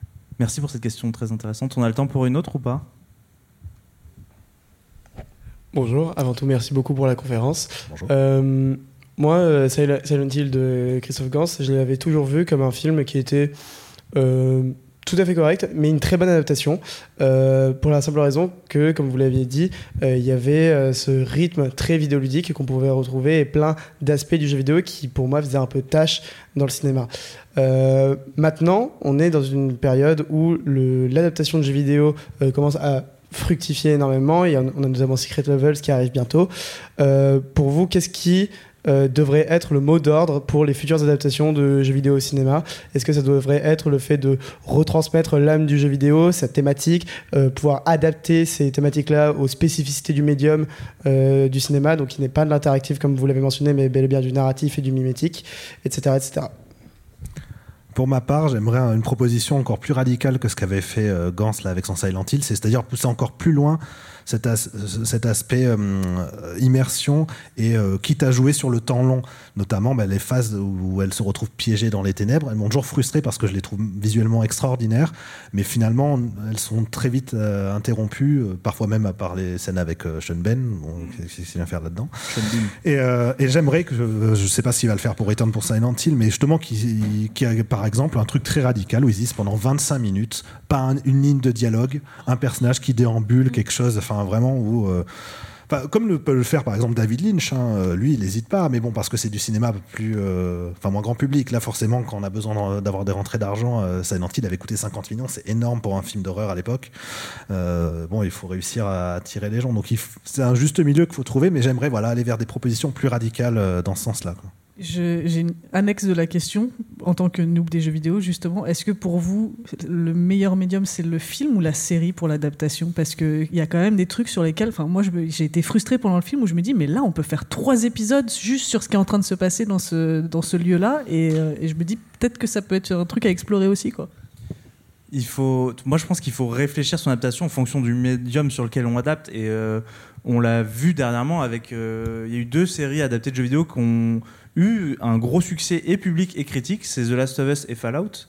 Merci pour cette question très intéressante. On a le temps pour une autre ou pas ?
Bonjour, avant tout merci beaucoup pour la conférence.
Bonjour.
Euh, moi, euh, Silent Hill de Christophe Gans, je l'avais toujours vu comme un film qui était euh, tout à fait correct, mais une très bonne adaptation, euh, pour la simple raison que, comme vous l'aviez dit, euh, il y avait euh, ce rythme très vidéoludique qu'on pouvait retrouver et plein d'aspects du jeu vidéo qui, pour moi, faisaient un peu tâche dans le cinéma. Euh, maintenant, on est dans une période où le, l'adaptation de jeux vidéo euh, commence à fructifier énormément. Et on a notamment Secret Levels qui arrive bientôt. Euh, pour vous, qu'est-ce qui euh, devrait être le mot d'ordre pour les futures adaptations de jeux vidéo au cinéma? Est-ce que ça devrait être le fait de retransmettre l'âme du jeu vidéo, sa thématique, euh, pouvoir adapter ces thématiques-là aux spécificités du médium euh, du cinéma, donc qui n'est pas de l'interactif comme vous l'avez mentionné, mais bel et bien du narratif et du mimétique, et cetera, et cetera.
Pour ma part, j'aimerais une proposition encore plus radicale que ce qu'avait fait euh, Gans là, avec son Silent Hill, c'est, c'est-à-dire pousser encore plus loin cet, as- cet aspect euh, immersion et euh, quitte à jouer sur le temps long, notamment bah, les phases où elle se retrouve piégée dans les ténèbres. Elles m'ont toujours frustré parce que je les trouve visuellement extraordinaires, mais finalement elles sont très vite euh, interrompues, euh, parfois même à part les scènes avec euh, Sean Ben, bon, qu'est-ce qu'il vient faire là-dedans. Et, euh, et j'aimerais que, je, je sais pas s'il va le faire pour Return pour Silent Hill, mais justement qu'il, qu'il y a par exemple un truc très radical où ils disent pendant vingt-cinq minutes, pas un, une ligne de dialogue, un personnage qui déambule, quelque chose, enfin vraiment où... Euh, comme le, peut le faire par exemple David Lynch, hein, lui il n'hésite pas, mais bon, parce que c'est du cinéma plus, euh, enfin moins grand public. Là forcément quand on a besoin d'avoir des rentrées d'argent, euh, Silent Hill avait coûté cinquante millions, c'est énorme pour un film d'horreur à l'époque. Euh, bon, il faut réussir à attirer les gens, donc il f- c'est un juste milieu qu'il faut trouver, mais j'aimerais voilà, aller vers des propositions plus radicales euh, dans ce sens-là, quoi.
Je, j'ai une annexe de la question, en tant que noob des jeux vidéo, justement. Est-ce que pour vous, le meilleur médium, c'est le film ou la série pour l'adaptation? Parce qu'il y a quand même des trucs sur lesquels... Enfin, moi, je me, j'ai été frustrée pendant le film où je me dis, mais là, on peut faire trois épisodes juste sur ce qui est en train de se passer dans ce, dans ce lieu-là. Et, euh, et je me dis, peut-être que ça peut être un truc à explorer aussi, quoi.
Il faut, moi, je pense qu'il faut réfléchir son adaptation en fonction du médium sur lequel on adapte. Et euh, on l'a vu dernièrement avec... Euh, il y a eu deux séries adaptées de jeux vidéo qui ont eu un gros succès et public et critique, c'est The Last of Us et Fallout.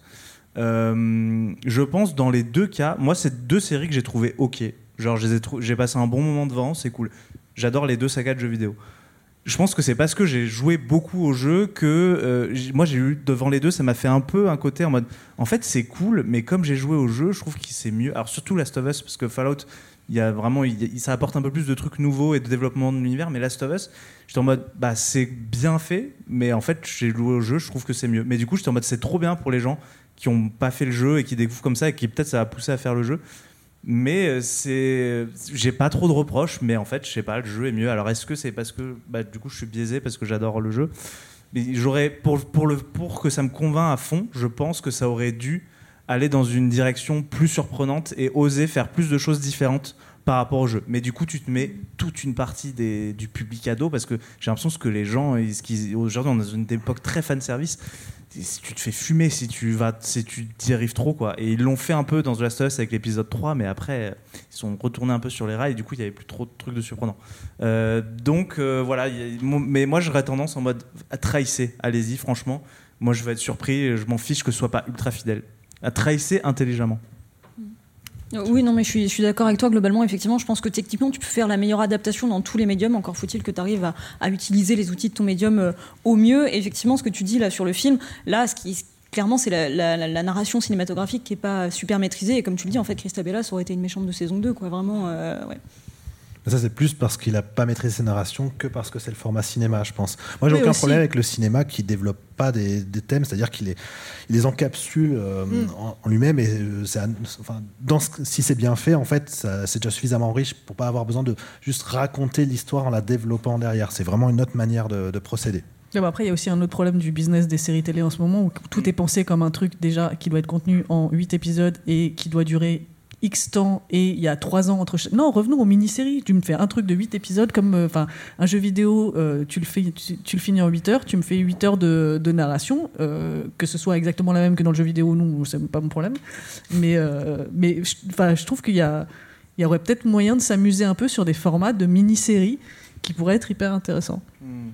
Euh, je pense dans les deux cas, moi c'est deux séries que j'ai trouvées ok. Genre je les ai trou- j'ai passé un bon moment devant, c'est cool. J'adore les deux sagas de jeux vidéo. Je pense que c'est parce que j'ai joué beaucoup au jeu que euh, j'ai- moi j'ai eu devant les deux, ça m'a fait un peu un côté en mode en fait c'est cool, mais comme j'ai joué au jeu, je trouve que c'est mieux. Alors surtout Last of Us parce que Fallout, il y a vraiment, il, ça apporte un peu plus de trucs nouveaux et de développement de l'univers, mais Last of Us, j'étais en mode bah c'est bien fait, mais en fait j'ai joué au jeu, je trouve que c'est mieux. Mais du coup j'étais en mode c'est trop bien pour les gens qui ont pas fait le jeu et qui découvrent comme ça et qui peut-être ça va pousser à faire le jeu. Mais c'est, j'ai pas trop de reproches, mais en fait je sais pas, le jeu est mieux. Alors est-ce que c'est parce que bah, du coup je suis biaisé parce que j'adore le jeu, mais j'aurais pour pour le pour que ça me convainc à fond, je pense que ça aurait dû aller dans une direction plus surprenante et oser faire plus de choses différentes par rapport au jeu. Mais du coup, tu te mets toute une partie des, du public ado parce que j'ai l'impression que les gens, ils, qu'ils, aujourd'hui, on est dans une époque très fan service. Tu te fais fumer si tu vas, si tu y arrives trop, quoi. Et ils l'ont fait un peu dans The Last of Us avec l'épisode trois, mais après, ils sont retournés un peu sur les rails et du coup, il n'y avait plus trop de trucs de surprenants. Euh, donc, euh, voilà. Y a, mais moi, j'aurais tendance en mode à trahisser. Allez-y, franchement. Moi, je vais être surpris. Je m'en fiche que ce soit pas ultra fidèle. À trahisser intelligemment.
Oui, non, mais je suis, je suis d'accord avec toi. Globalement, effectivement, je pense que techniquement, tu peux faire la meilleure adaptation dans tous les médiums. Encore faut-il que tu arrives à, à utiliser les outils de ton médium euh, au mieux. Et effectivement, ce que tu dis là sur le film, là, ce qui clairement, c'est la, la, la narration cinématographique qui est pas super maîtrisée. Et comme tu le dis, en fait, Christabella, ça aurait été une méchante de saison deux, quoi. Vraiment, euh, ouais.
Mais ça, c'est plus parce qu'il n'a pas maîtrisé ses narrations que parce que c'est le format cinéma, je pense. Moi, j'ai
Oui,
aucun
aussi.
problème avec le cinéma qui ne développe pas des, des thèmes, c'est-à-dire qu'il les, il les encapsule euh, mm. en, en lui-même. Et euh, c'est, enfin, dans ce, si c'est bien fait, en fait, ça, c'est déjà suffisamment riche pour ne pas avoir besoin de juste raconter l'histoire en la développant derrière. C'est vraiment une autre manière de, de procéder.
Ouais, bah après, il y a aussi un autre problème du business des séries télé en ce moment où tout est pensé comme un truc déjà qui doit être contenu en huit épisodes et qui doit durer X temps, et il y a trois ans entre chaque... Non, revenons aux mini-séries. Tu me fais un truc de huit épisodes comme enfin euh, un jeu vidéo, euh, tu, le fais, tu, tu le finis en huit heures, tu me fais huit heures de, de narration, euh, que ce soit exactement la même que dans le jeu vidéo ou non, c'est pas mon problème. Mais, euh, mais enfin, je trouve qu'il y a, il y aurait peut-être moyen de s'amuser un peu sur des formats de mini-séries qui pourraient être hyper intéressants.
Hmm.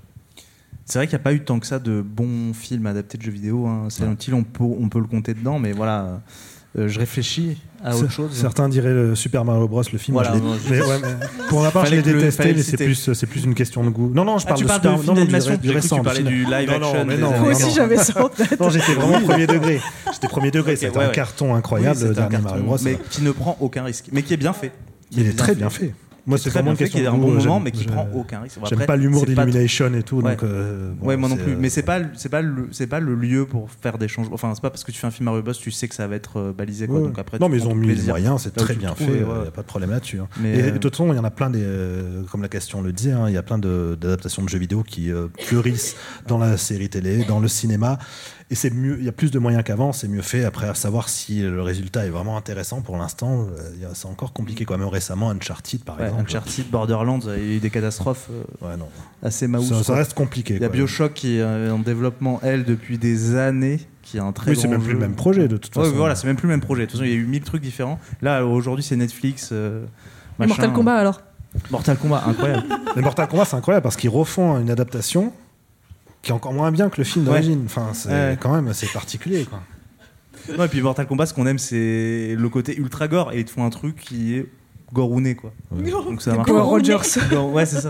C'est vrai qu'il n'y a pas eu tant que ça de bons films adaptés de jeux vidéo. Hein. Silent Hill, on peut, on peut le compter dedans, mais voilà... Euh, je réfléchis à autre chose.
Certains diraient le Super Mario Bros, le film.
Voilà,
Moi, je
moi,
l'ai- mais, ouais, mais pour ma part, je
Fallait
l'ai
que le-
détesté,
fallait
mais
le
c'est
citer.
plus, c'est plus une question de goût. Non, non, je
Ah,
parle
tu
de
parles
Super
de film
non, non, du
d'animation,
ré- du
j'ai cru que
récent.
tu parlais
du
du
cinéma.
live
Non, non,
action
mais
des
non,
années-
Moi
non,
aussi,
non.
j'avais ça en tête.
Non, j'étais vraiment premier degré. J'étais premier degré.
Ok,
C'était
ouais,
un
ouais.
carton incroyable,
Oui,
le
c'était un
dernier
carton,
Mario Bros.
mais qui ne prend aucun risque, mais qui est bien fait. Qui
Il est très bien fait. Moi, c'est
très
vraiment
bien
une
fait,
question
qui est
de
un bon
goût.
moment,
J'aime-
mais qui
je-
prend aucun risque. Bon,
J'aime
après,
pas l'humour
c'est pas-
d'Illumination et tout,
Ouais.
donc. euh, bon,
Ouais, moi non
c'est,
plus.
euh,
Mais c'est pas, c'est pas le, c'est pas le lieu pour faire des changements. Enfin, c'est pas parce que tu fais un film Mario Bros, tu sais que ça va être euh, balisé, quoi.
ouais.
Donc après,
non,
tu
mais ils
prends
ont
ton
mis les
plaisir.
moyens, c'est
Là où
très
tu
bien
le
fait,
trouves,
il
et
n'y
ouais.
a pas de problème là-dessus. hein.
Mais,
Et
euh,
de toute façon, il y en a plein des, euh, comme la question le dit, hein, il y a plein de- d'adaptations de jeux vidéo qui euh, fleurissent dans la série télé, dans le cinéma. Et c'est mieux, il y a plus de moyens qu'avant, c'est mieux fait. Après, à savoir si le résultat est vraiment intéressant pour l'instant, euh, il y a- c'est encore compliqué. Quand même récemment, Uncharted par
Ouais,
exemple.
Uncharted, Borderlands, il y a eu des catastrophes euh,
Ouais, non.
assez maousses.
Ça, ça
quoi.
reste compliqué.
Il y a
quoi.
Bioshock qui est euh, en développement, elle, depuis des années, qui a un très
Oui, c'est
grand
même plus
jeu.
le même projet de toute
Ouais,
façon.
voilà, c'est même plus le même projet. De toute façon, il y a eu mille trucs différents. Là, aujourd'hui, c'est Netflix. euh,
Et
machin.
Mortal Kombat alors.
Mortal Kombat, incroyable.
Les Mortal Kombat, c'est incroyable parce qu'ils refont une adaptation qui est encore moins bien que le film
Ouais.
d'origine. Enfin, c'est
Ouais.
quand même c'est particulier, quoi.
Non, et puis Mortal Kombat, ce qu'on aime, c'est le côté ultra gore. Et ils te font un truc qui est gorouné, quoi. Donc ça marche.
Power
pas.
Rogers.
Gore- Ouais, c'est ça.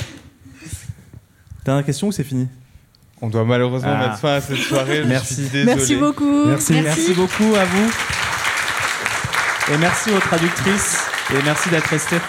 T'as une question ou c'est fini?
On doit malheureusement
Ah.
mettre fin à cette soirée. je
Merci.
suis désolé.
Merci beaucoup.
Merci.
Merci beaucoup à vous. Et merci aux traductrices. Et merci d'être restés.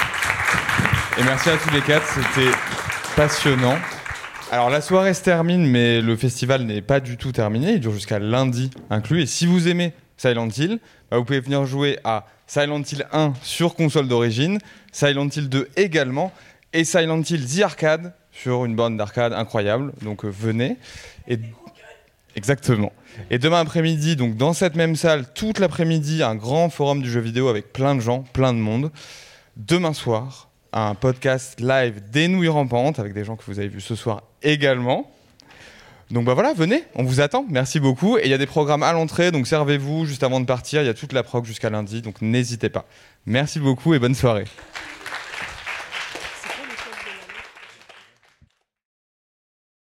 Et merci à tous les quatre, c'était passionnant. Alors la soirée se termine, mais le festival n'est pas du tout terminé, il dure jusqu'à lundi inclus. Et si vous aimez Silent Hill, bah, vous pouvez venir jouer à Silent Hill un sur console d'origine, Silent Hill deux également, et Silent Hill The Arcade sur une borne d'arcade incroyable. Donc euh, venez. Et... Exactement. Et demain après-midi, donc dans cette même salle, toute l'après-midi, un grand forum du jeu vidéo avec plein de gens, plein de monde. Demain soir, un podcast live des Nouilles Rampantes avec des gens que vous avez vus ce soir également. Donc bah voilà, venez, on vous attend. Merci beaucoup. Et il y a des programmes à l'entrée, donc servez-vous juste avant de partir. Il y a toute la prog jusqu'à lundi, donc n'hésitez pas. Merci beaucoup et bonne soirée.